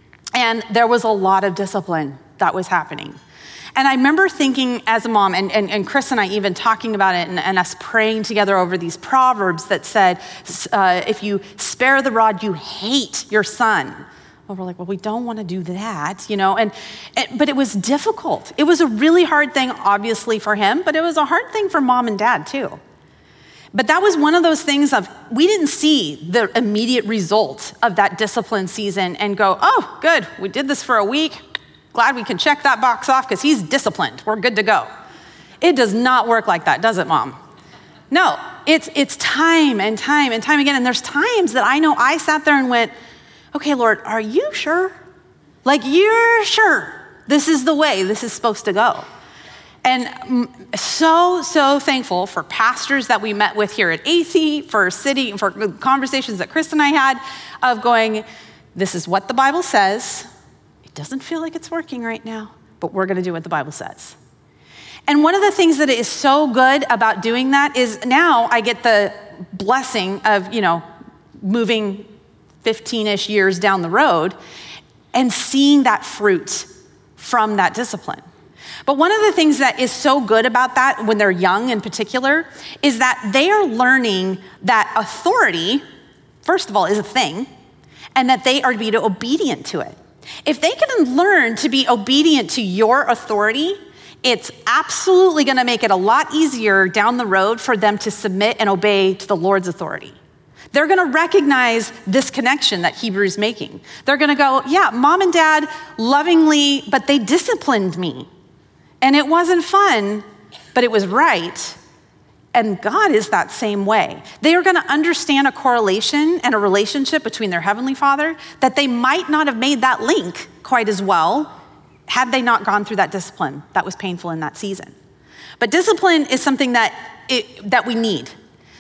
And there was a lot of discipline that was happening. And I remember thinking as a mom, and, and, and Chris and I even talking about it and, and us praying together over these proverbs that said, uh, if you spare the rod, you hate your son. Well, we're like, well, we don't want to do that, you know, and, and but it was difficult. It was a really hard thing, obviously, for him, but it was a hard thing for mom and dad, too. But that was one of those things of, we didn't see the immediate result of that discipline season and go, oh, good, we did this for a week. Glad we can check that box off because he's disciplined. We're good to go. It does not work like that, does it, Mom? No, it's it's time and time and time again. And there's times that I know I sat there and went, okay, Lord, are you sure? Like, you're sure this is the way this is supposed to go? And so, so thankful for pastors that we met with here at A C, for city, for conversations that Chris and I had of going, this is what the Bible says. It doesn't feel like it's working right now, but we're going to do what the Bible says. And one of the things that is so good about doing that is now I get the blessing of, you know, moving fifteen-ish years down the road and seeing that fruit from that discipline. But one of the things that is so good about that when they're young in particular is that they are learning that authority, first of all, is a thing, and that they are to be obedient to it. If they can learn to be obedient to your authority, it's absolutely gonna make it a lot easier down the road for them to submit and obey to the Lord's authority. They're gonna recognize this connection that Hebrews making. They're gonna go, yeah, mom and dad lovingly, but they disciplined me. And it wasn't fun, but it was right. And God is that same way. They are gonna understand a correlation and a relationship between their Heavenly Father that they might not have made that link quite as well had they not gone through that discipline that was painful in that season. But discipline is something that it, that we need.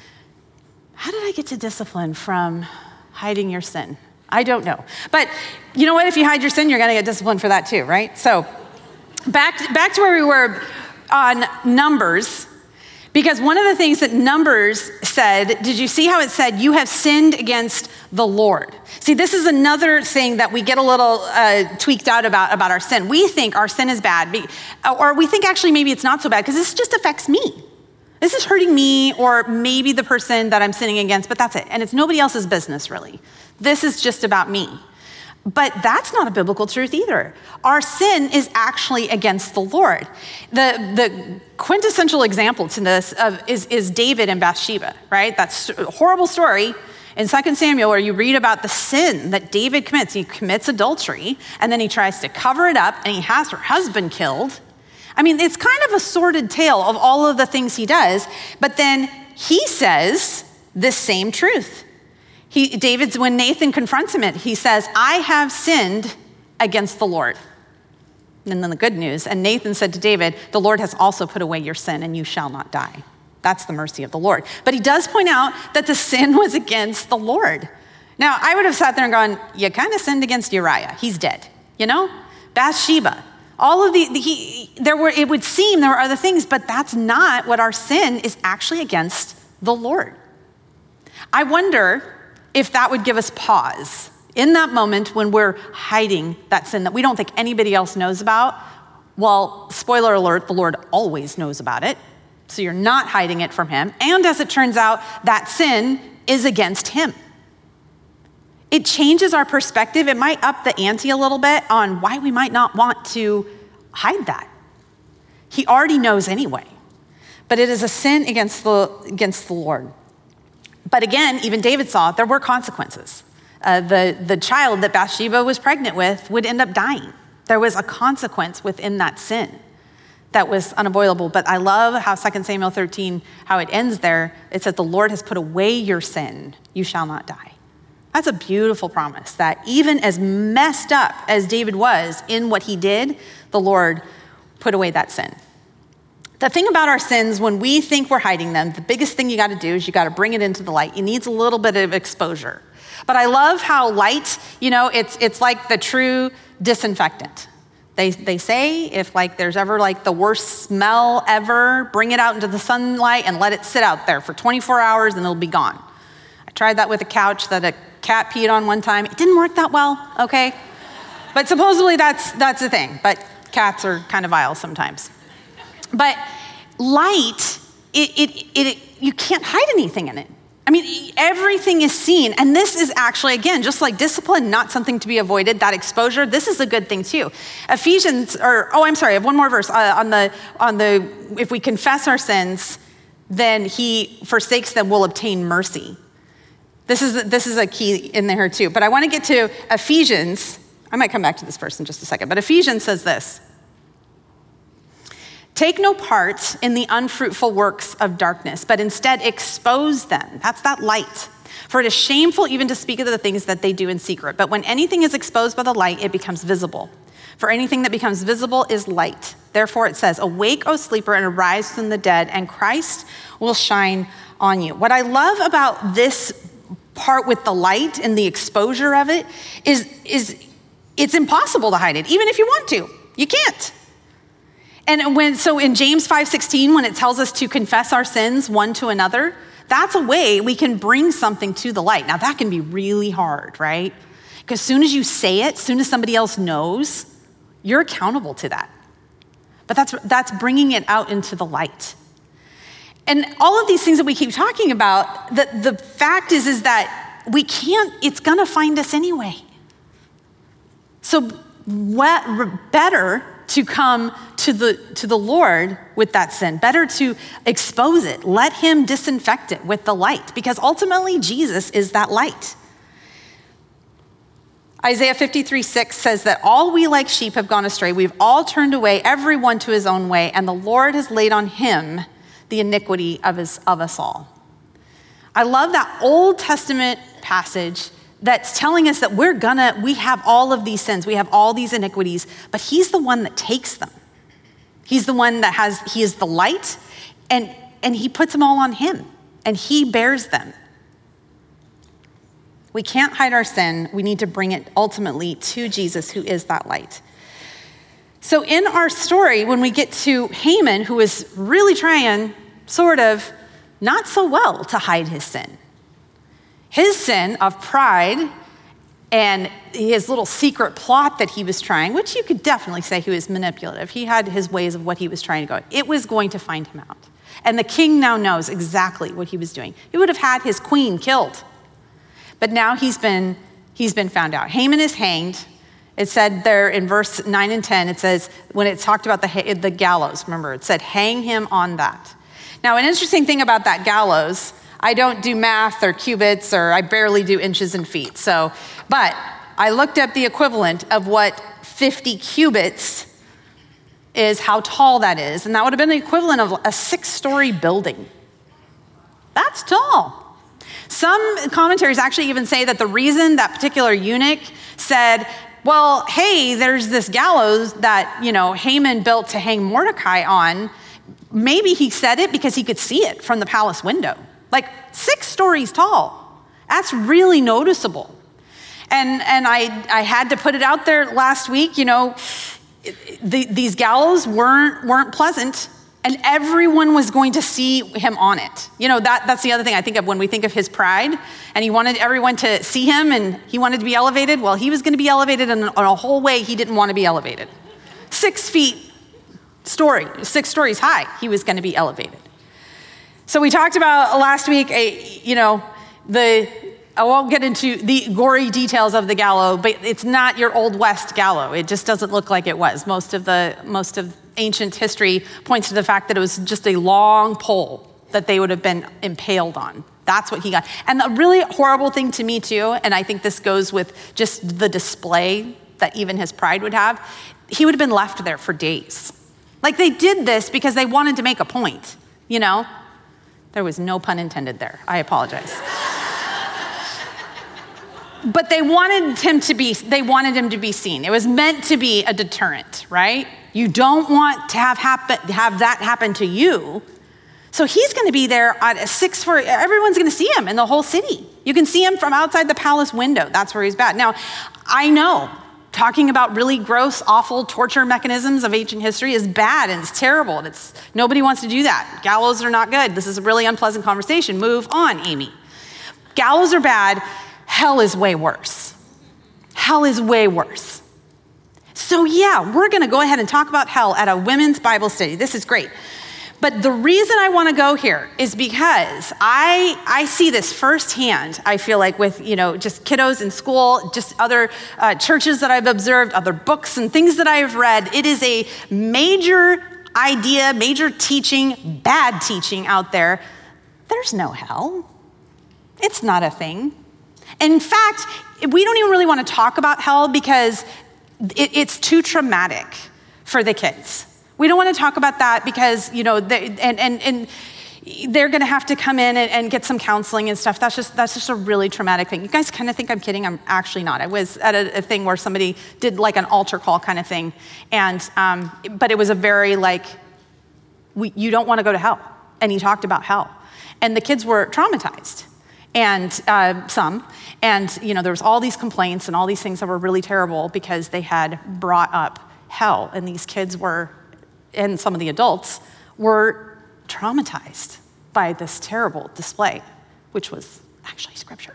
How did I get to discipline from hiding your sin? I don't know. But you know what? If you hide your sin, you're gonna get disciplined for that too, right? So back, back to where we were on Numbers, because one of the things that Numbers said, did you see how it said, you have sinned against the Lord? See, this is another thing that we get a little uh, tweaked out about, about our sin. We think our sin is bad, or we think actually maybe it's not so bad because this just affects me. This is hurting me or maybe the person that I'm sinning against, but that's it. And it's nobody else's business, really. This is just about me. But that's not a biblical truth either. Our sin is actually against the Lord. The, the quintessential example to this of, is, is David and Bathsheba, right? That's a horrible story in Second Samuel where you read about the sin that David commits. He commits adultery, and then he tries to cover it up, and he has her husband killed. I mean, it's kind of a sordid tale of all of the things he does, but then he says this same truth. He, David's, when Nathan confronts him, he says, I have sinned against the Lord. And then the good news, and Nathan said to David, the Lord has also put away your sin and you shall not die. That's the mercy of the Lord. But he does point out that the sin was against the Lord. Now, I would have sat there and gone, you kind of sinned against Uriah. He's dead, you know? Bathsheba. All of the, the he, there were, it would seem there were other things, but that's not what our sin is actually against the Lord. I wonder if that would give us pause in that moment when we're hiding that sin that we don't think anybody else knows about. Well, spoiler alert, the Lord always knows about it. So you're not hiding it from him. And as it turns out, that sin is against him. It changes our perspective. It might up the ante a little bit on why we might not want to hide that. He already knows anyway. But it is a sin against the, against the Lord. But again, even David saw there were consequences. Uh, the, the child that Bathsheba was pregnant with would end up dying. There was a consequence within that sin that was unavoidable. But I love how Second Samuel thirteen, how it ends there. It says, the Lord has put away your sin. You shall not die. That's a beautiful promise that even as messed up as David was in what he did, the Lord put away that sin. The thing about our sins, when we think we're hiding them, the biggest thing you got to do is you got to bring it into the light. It needs a little bit of exposure. But I love how light, you know, it's it's like the true disinfectant. They they say if like there's ever like the worst smell ever, bring it out into the sunlight and let it sit out there for twenty-four hours and it'll be gone. I tried that with a couch that a cat peed on one time. It didn't work that well, okay? But supposedly that's that's the thing. But cats are kind of vile sometimes. But light, it, it, it, it, you can't hide anything in it. I mean, everything is seen. And this is actually, again, just like discipline, not something to be avoided, that exposure, this is a good thing too. Ephesians, or, oh, I'm sorry, I have one more verse. Uh, on the, on the, if we confess our sins, then he forsakes them, will obtain mercy. This is, this is a key in there too. But I want to get to Ephesians. I might come back to this verse in just a second. But Ephesians says this. Take no part in the unfruitful works of darkness, but instead expose them. That's that light. For it is shameful even to speak of the things that they do in secret. But when anything is exposed by the light, it becomes visible. For anything that becomes visible is light. Therefore it says, awake, O sleeper, and arise from the dead, and Christ will shine on you. What I love about this part with the light and the exposure of it is, is it's impossible to hide it, even if you want to. You can't. And when, so in James five sixteen, when it tells us to confess our sins one to another, that's a way we can bring something to the light. Now that can be really hard, right? Because as soon as you say it, as soon as somebody else knows, you're accountable to that. But that's, that's bringing it out into the light. And all of these things that we keep talking about, the, the fact is, is that we can't, it's gonna find us anyway. So what, better to come to the, to the Lord with that sin, better to expose it, let him disinfect it with the light, because ultimately Jesus is that light. Isaiah fifty-three six says that all we like sheep have gone astray. We've all turned away, everyone to his own way, and the Lord has laid on him the iniquity of, his, of us all. I love that Old Testament passage that's telling us that we're gonna, we have all of these sins, we have all these iniquities, but he's the one that takes them. He's the one that has, he is the light, and, and he puts them all on him, and he bears them. We can't hide our sin. We need to bring it ultimately to Jesus, who is that light. So in our story, when we get to Haman, who is really trying, sort of, not so well to hide his sin. His sin of pride and his little secret plot that he was trying, which you could definitely say he was manipulative. He had his ways of what he was trying to go. It was going to find him out. And the king now knows exactly what he was doing. He would have had his queen killed. But now he's been, he's been found out. Haman is hanged. It said there in verse nine and ten, it says, when it talked about the, the gallows, remember, it said, hang him on that. Now, an interesting thing about that gallows, I don't do math or cubits, or I barely do inches and feet. So, but I looked up the equivalent of what fifty cubits is, how tall that is. And that would have been the equivalent of a six-story building. That's tall. Some commentaries actually even say that the reason that particular eunuch said, well, hey, there's this gallows that, you know, Haman built to hang Mordecai on, maybe he said it because he could see it from the palace window. Like six stories tall. That's really noticeable. And and I, I had to put it out there last week, you know, the, these gallows weren't weren't pleasant. And everyone was going to see him on it. You know, that, that's the other thing I think of when we think of his pride, and he wanted everyone to see him, and he wanted to be elevated. Well, he was going to be elevated in, in a whole way he didn't want to be elevated. Six feet story, six stories high, he was going to be elevated. So we talked about last week, a, you know, the, I won't get into the gory details of the gallows, but it's not your Old West gallows. It just doesn't look like it was. Most of the, most of ancient history points to the fact that it was just a long pole that they would have been impaled on. That's what he got. And the really horrible thing to me too, and I think this goes with just the display that even his pride would have, he would have been left there for days. Like they did this because they wanted to make a point, you know? There was no pun intended there. I apologize. But they wanted him to be, they wanted him to be seen. It was meant to be a deterrent, right? You don't want to have happen, have that happen to you. So he's going to be there at a six for, everyone's going to see him in the whole city. You can see him from outside the palace window. That's where he's at. Now, I know talking about really gross, awful torture mechanisms of ancient history is bad and it's terrible. And it's, nobody wants to do that. Gallows are not good. This is a really unpleasant conversation. Move on, Amy. Gallows are bad. Hell is way worse. Hell is way worse. So yeah, we're gonna go ahead and talk about hell at a women's Bible study. This is great. But the reason I wanna go here is because I, I see this firsthand, I feel like with, you know, just kiddos in school, just other uh, churches that I've observed, other books and things that I've read. It is a major idea, major teaching, bad teaching out there. There's no hell. It's not a thing. In fact, we don't even really want to talk about hell because it, it's too traumatic for the kids. We don't want to talk about that because, you know, they, and, and, and they're going to have to come in and, and get some counseling and stuff. That's just, that's just a really traumatic thing. You guys kind of think I'm kidding. I'm actually not. I was at a, a thing where somebody did like an altar call kind of thing. And, um, but it was a very like, we, you don't want to go to hell. And he talked about hell. And the kids were traumatized. And uh, some, and you know, there was all these complaints and all these things that were really terrible because they had brought up hell, and these kids were and some of the adults were traumatized by this terrible display, which was actually scripture.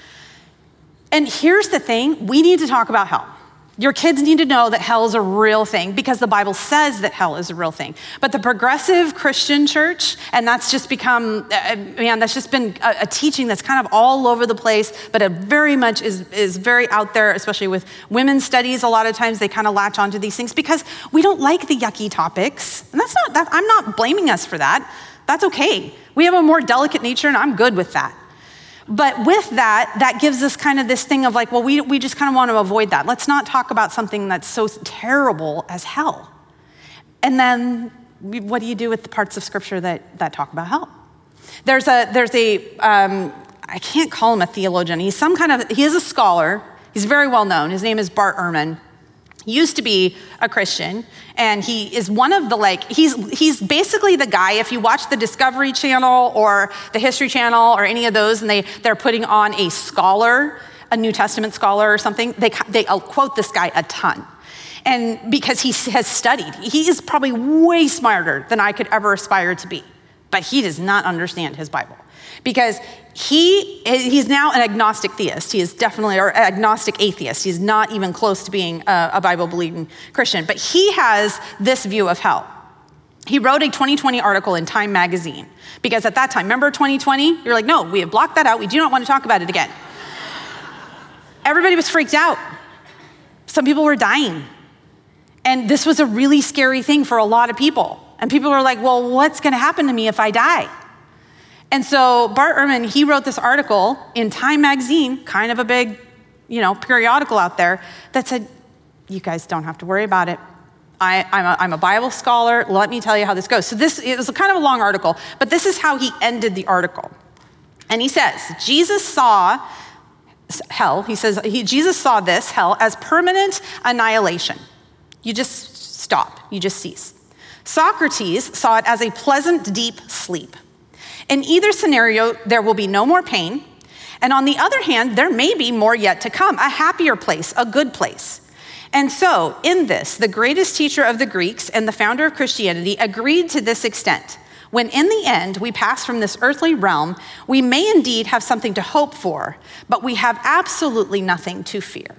And here's the thing, we need to talk about hell. Your kids need to know that hell is a real thing because the Bible says that hell is a real thing. But the progressive Christian church, and that's just become, uh, man, that's just been a, a teaching that's kind of all over the place, but it very much is, is very out there, especially with women's studies. A lot of times they kind of latch onto these things because we don't like the yucky topics. And that's not, that, I'm not blaming us for that. That's okay. We have a more delicate nature and I'm good with that. But with that, that gives us kind of this thing of like, well, we, we just kind of want to avoid that. Let's not talk about something that's so terrible as hell. And then what do you do with the parts of scripture that, that talk about hell? There's a, there's a um, I can't call him a theologian. He's some kind of, he is a scholar. He's very well known. His name is Bart Ehrman. He used to be a Christian, and he is one of the, like, he's he's basically the guy, if you watch the Discovery Channel or the History Channel or any of those, and they, they're putting on a scholar, a New Testament scholar or something, they, they quote this guy a ton. And because he has studied, he is probably way smarter than I could ever aspire to be, but he does not understand his Bible. Because he he's now an agnostic theist. He is definitely, or agnostic atheist. He's not even close to being a, a Bible-believing Christian. But he has this view of hell. He wrote a twenty twenty article in Time magazine. Because at that time, remember twenty twenty? You're like, no, we have blocked that out. We do not want to talk about it again. Everybody was freaked out. Some people were dying. And this was a really scary thing for a lot of people. And people were like, well, what's going to happen to me if I die? And so Bart Ehrman, he wrote this article in Time magazine, kind of a big, you know, periodical out there, that said, you guys don't have to worry about it. I, I'm, a, I'm a Bible scholar. Let me tell you how this goes. So this, it was a kind of a long article, but this is how he ended the article. And he says, Jesus saw hell, he says, he, Jesus saw this, hell, as permanent annihilation. You just stop, you just cease. Socrates saw it as a pleasant, deep sleep. In either scenario, there will be no more pain. And on the other hand, there may be more yet to come, a happier place, a good place. And so in this, the greatest teacher of the Greeks and the founder of Christianity agreed to this extent. When in the end we pass from this earthly realm, we may indeed have something to hope for, but we have absolutely nothing to fear.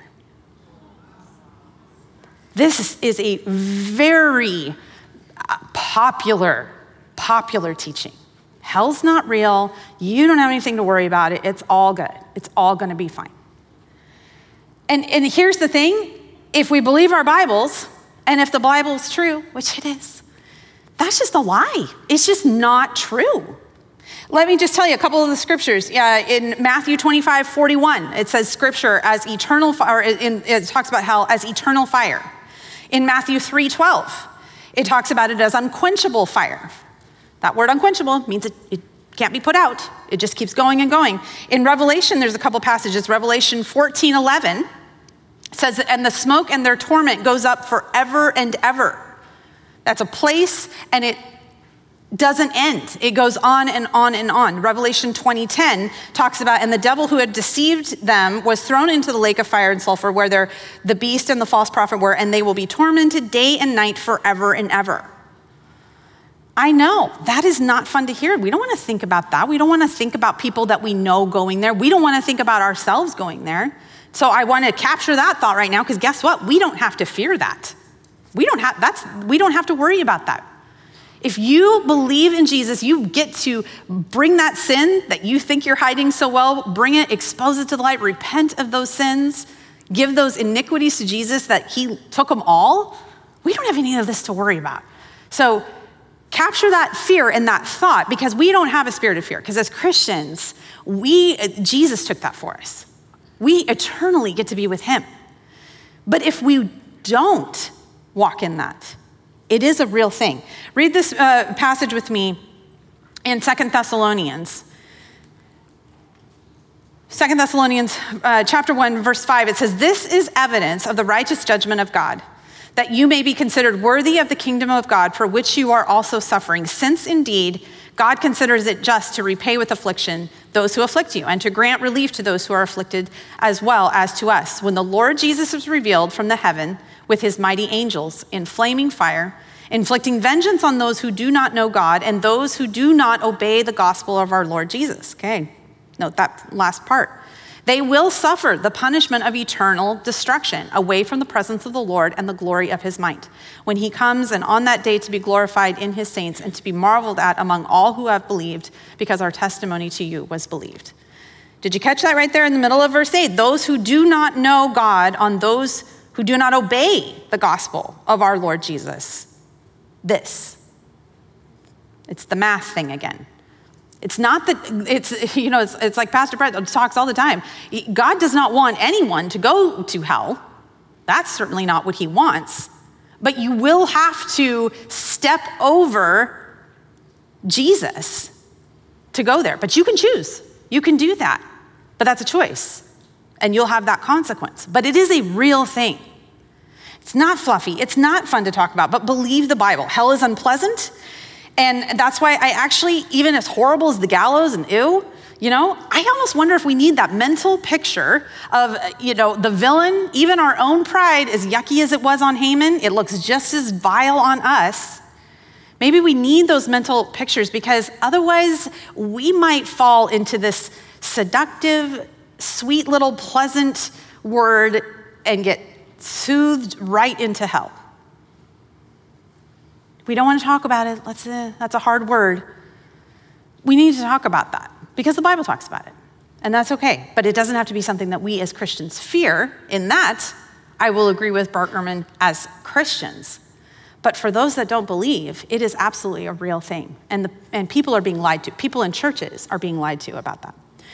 This is a very popular, popular teaching. Hell's not real. You don't have anything to worry about it. It's all good. It's all going to be fine. And, and here's the thing. If we believe our Bibles, and if the Bible is true, which it is, that's just a lie. It's just not true. Let me just tell you a couple of the scriptures. Uh, in Matthew twenty-five forty-one, it says scripture as eternal fire, in, it talks about hell as eternal fire. In Matthew three twelve, it talks about it as unquenchable fire. That word unquenchable means it, it can't be put out. It just keeps going and going. In Revelation, there's a couple passages. Revelation fourteen eleven says, and the smoke and their torment goes up forever and ever. That's a place, and it doesn't end. It goes on and on and on. Revelation twenty ten talks about, and the devil who had deceived them was thrown into the lake of fire and sulfur where the beast and the false prophet were, and they will be tormented day and night forever and ever. I know, that is not fun to hear. We don't want to think about that. We don't want to think about people that we know going there. We don't want to think about ourselves going there. So I want to capture that thought right now, because guess what? We don't have to fear that. We don't have, that's, we don't have to worry about that. If you believe in Jesus, you get to bring that sin that you think you're hiding so well, bring it, expose it to the light, repent of those sins, give those iniquities to Jesus that he took them all. We don't have any of this to worry about. So capture that fear and that thought, because we don't have a spirit of fear. Because as Christians, we Jesus took that for us. We eternally get to be with him. But if we don't walk in that, it is a real thing. Read this uh, passage with me in Second Thessalonians. Second Thessalonians uh, chapter one, verse five, it says, this is evidence of the righteous judgment of God, that you may be considered worthy of the kingdom of God for which you are also suffering, since indeed God considers it just to repay with affliction those who afflict you and to grant relief to those who are afflicted as well as to us, when the Lord Jesus is revealed from the heaven with his mighty angels in flaming fire inflicting vengeance on those who do not know God and those who do not obey the gospel of our Lord Jesus. Okay, note that last part. They will suffer the punishment of eternal destruction away from the presence of the Lord and the glory of his might, when he comes and on that day to be glorified in his saints and to be marveled at among all who have believed, because our testimony to you was believed. Did you catch that right there in the middle of verse eight? Those who do not know God, on those who do not obey the gospel of our Lord Jesus. This. It's the math thing again. It's not that, it's, you know, it's, it's like Pastor Brett talks all the time. God does not want anyone to go to hell. That's certainly not what he wants. But you will have to step over Jesus to go there. But you can choose. You can do that. But that's a choice. And you'll have that consequence. But it is a real thing. It's not fluffy. It's not fun to talk about. But believe the Bible. Hell is unpleasant. And that's why I actually, even as horrible as the gallows and ew, you know, I almost wonder if we need that mental picture of, you know, the villain, even our own pride, as yucky as it was on Haman, it looks just as vile on us. Maybe we need those mental pictures, because otherwise we might fall into this seductive, sweet little pleasant word and get soothed right into hell. We don't want to talk about it. Let's, uh, that's a hard word. We need to talk about that because the Bible talks about it. And that's okay. But it doesn't have to be something that we as Christians fear. In that, I will agree with Bart Ehrman as Christians. But for those that don't believe, it is absolutely a real thing. And, the, and people are being lied to. People in churches are being lied to about that.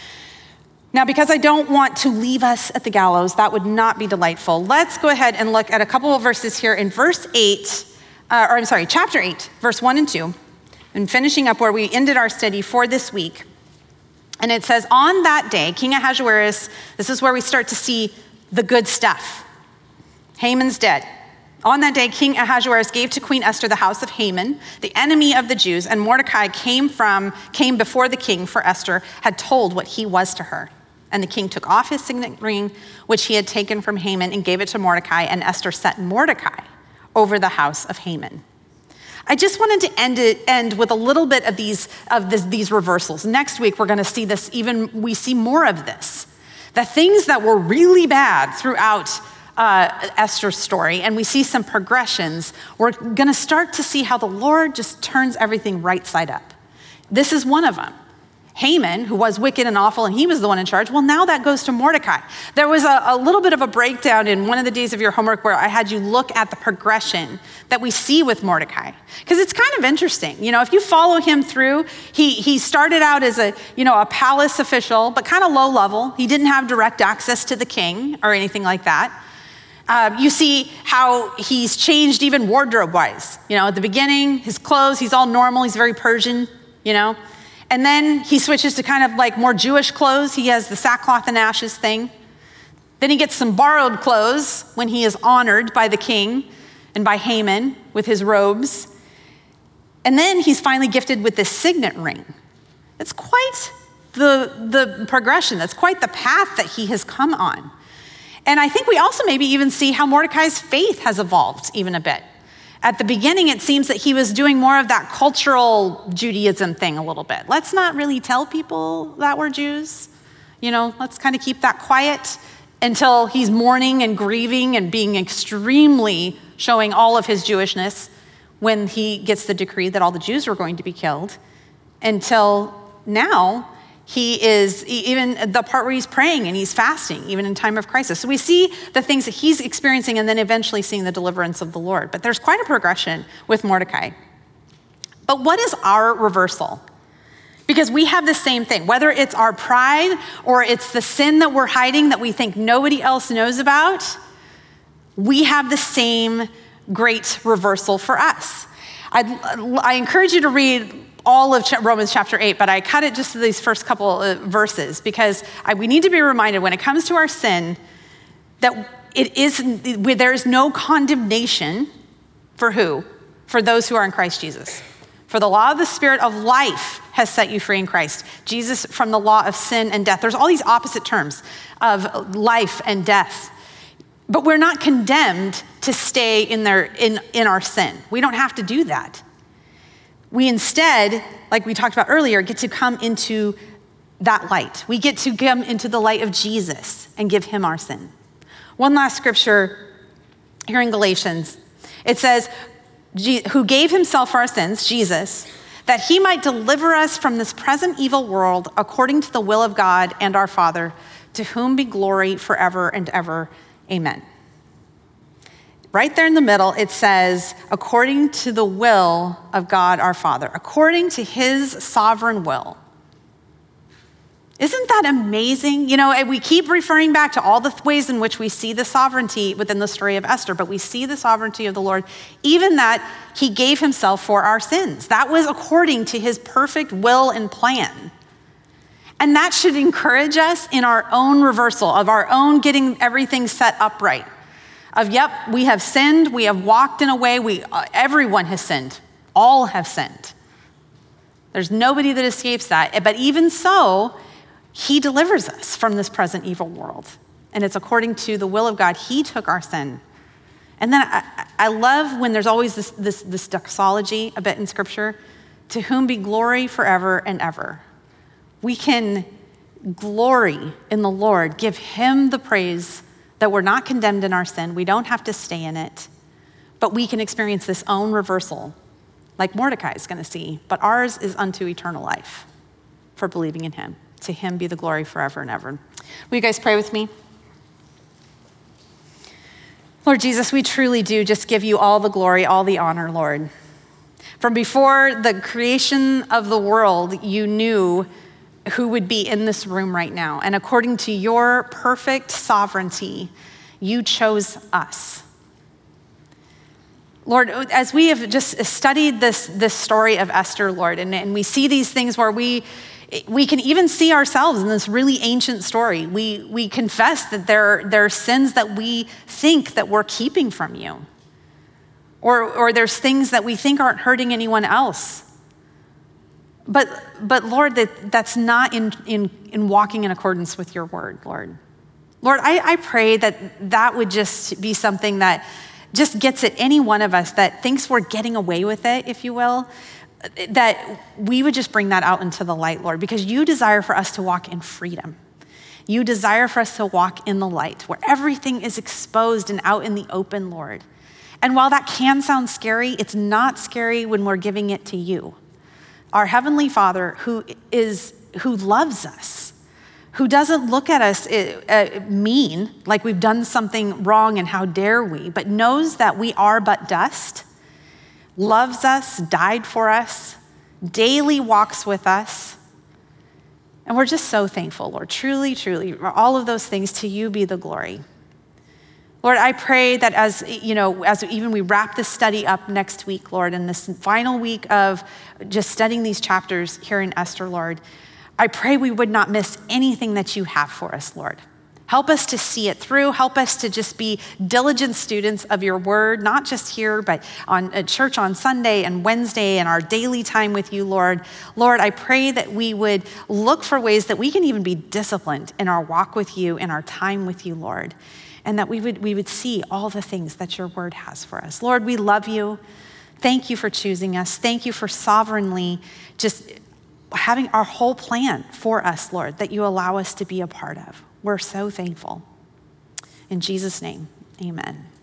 Now, because I don't want to leave us at the gallows, that would not be delightful. Let's go ahead and look at a couple of verses here in verse eight. Uh, or I'm sorry, chapter eight, verse one and two, and finishing up where we ended our study for this week. And it says, on that day, King Ahasuerus, this is where we start to see the good stuff. Haman's dead. On that day, King Ahasuerus gave to Queen Esther the house of Haman, the enemy of the Jews, and Mordecai came from, came before the king, for Esther had told what he was to her. And the king took off his signet ring, which he had taken from Haman, and gave it to Mordecai, and Esther set Mordecai over the house of Haman. I just wanted to end it end with a little bit of these of this, these reversals. Next week, we're going to see this even, we see more of this. The things that were really bad throughout uh, Esther's story, and we see some progressions, we're going to start to see how the Lord just turns everything right side up. This is one of them. Haman, who was wicked and awful, and he was the one in charge, well, now that goes to Mordecai. There was a, a little bit of a breakdown in one of the days of your homework where I had you look at the progression that we see with Mordecai. Because it's kind of interesting. You know, if you follow him through, he, he started out as a, you know, a palace official, but kind of low level. He didn't have direct access to the king or anything like that. Uh, you see how he's changed even wardrobe-wise. You know, at the beginning, his clothes, he's all normal. He's very Persian, you know. And then he switches to kind of like more Jewish clothes. He has the sackcloth and ashes thing. Then he gets some borrowed clothes when he is honored by the king and by Haman with his robes. And then he's finally gifted with this signet ring. It's quite the, the progression. That's quite the path that he has come on. And I think we also maybe even see how Mordecai's faith has evolved even a bit. At the beginning, it seems that he was doing more of that cultural Judaism thing a little bit. Let's not really tell people that we're Jews. You know, let's kind of keep that quiet until he's mourning and grieving and being extremely showing all of his Jewishness when he gets the decree that all the Jews were going to be killed. Until now, he is, even the part where he's praying and he's fasting, even in time of crisis. So we see the things that he's experiencing and then eventually seeing the deliverance of the Lord. But there's quite a progression with Mordecai. But what is our reversal? Because we have the same thing, whether it's our pride or it's the sin that we're hiding that we think nobody else knows about, we have the same great reversal for us. I'd, I encourage you to read all of Romans chapter eight, but I cut it just to these first couple of verses because I, we need to be reminded when it comes to our sin that it is, there is no condemnation for who? For those who are in Christ Jesus. For the law of the Spirit of life has set you free in Christ. Jesus from the law of sin and death. There's all these opposite terms of life and death. But we're not condemned to stay in, their, in, in our sin. We don't have to do that. We instead, like we talked about earlier, get to come into that light. We get to come into the light of Jesus and give him our sin. One last scripture here in Galatians. It says, who gave himself for our sins, Jesus, that he might deliver us from this present evil world according to the will of God and our Father, to whom be glory forever and ever. Amen. Right there in the middle, it says, according to the will of God our Father, according to his sovereign will. Isn't that amazing? You know, we keep referring back to all the ways in which we see the sovereignty within the story of Esther, but we see the sovereignty of the Lord, even that he gave himself for our sins. That was according to his perfect will and plan. And that should encourage us in our own reversal, of our own getting everything set up right. Of, yep, we have sinned, we have walked in a way, we, uh, everyone has sinned. All have sinned. There's nobody that escapes that. But even so, he delivers us from this present evil world. And it's according to the will of God. He took our sin. And then I, I love when there's always this, this, this doxology a bit in scripture, to whom be glory forever and ever. We can glory in the Lord, give him the praise that we're not condemned in our sin. We don't have to stay in it, but we can experience this own reversal like Mordecai is going to see, but ours is unto eternal life for believing in him. To him be the glory forever and ever. Will you guys pray with me? Lord Jesus, we truly do just give you all the glory, all the honor, Lord. From before the creation of the world, you knew who would be in this room right now. And according to your perfect sovereignty, you chose us. Lord, as we have just studied this, this story of Esther, Lord, and, and we see these things where we we can even see ourselves in this really ancient story. We we confess that there, there are sins that we think that we're keeping from you. Or, or there's things that we think aren't hurting anyone else. But, but Lord, that, that's not in, in, in walking in accordance with your word, Lord. Lord, I, I pray that that would just be something that just gets at any one of us that thinks we're getting away with it, if you will, that we would just bring that out into the light, Lord, because you desire for us to walk in freedom. You desire for us to walk in the light where everything is exposed and out in the open, Lord. And while that can sound scary, it's not scary when we're giving it to you. Our Heavenly Father who is, who loves us, who doesn't look at us uh, mean, like we've done something wrong and how dare we, but knows that we are but dust, loves us, died for us, daily walks with us. And we're just so thankful, Lord. Truly, truly, all of those things, to you be the glory. Lord, I pray that as, you know, as even we wrap this study up next week, Lord, in this final week of just studying these chapters here in Esther, Lord, I pray we would not miss anything that you have for us, Lord. Help us to see it through. Help us to just be diligent students of your word, not just here, but on at church on Sunday and Wednesday and our daily time with you, Lord. Lord, I pray that we would look for ways that we can even be disciplined in our walk with you, in our time with you, Lord, and that we would, we would see all the things that your word has for us. Lord, we love you. Thank you for choosing us. Thank you for sovereignly just having our whole plan for us, Lord, that you allow us to be a part of. We're so thankful. In Jesus' name, amen.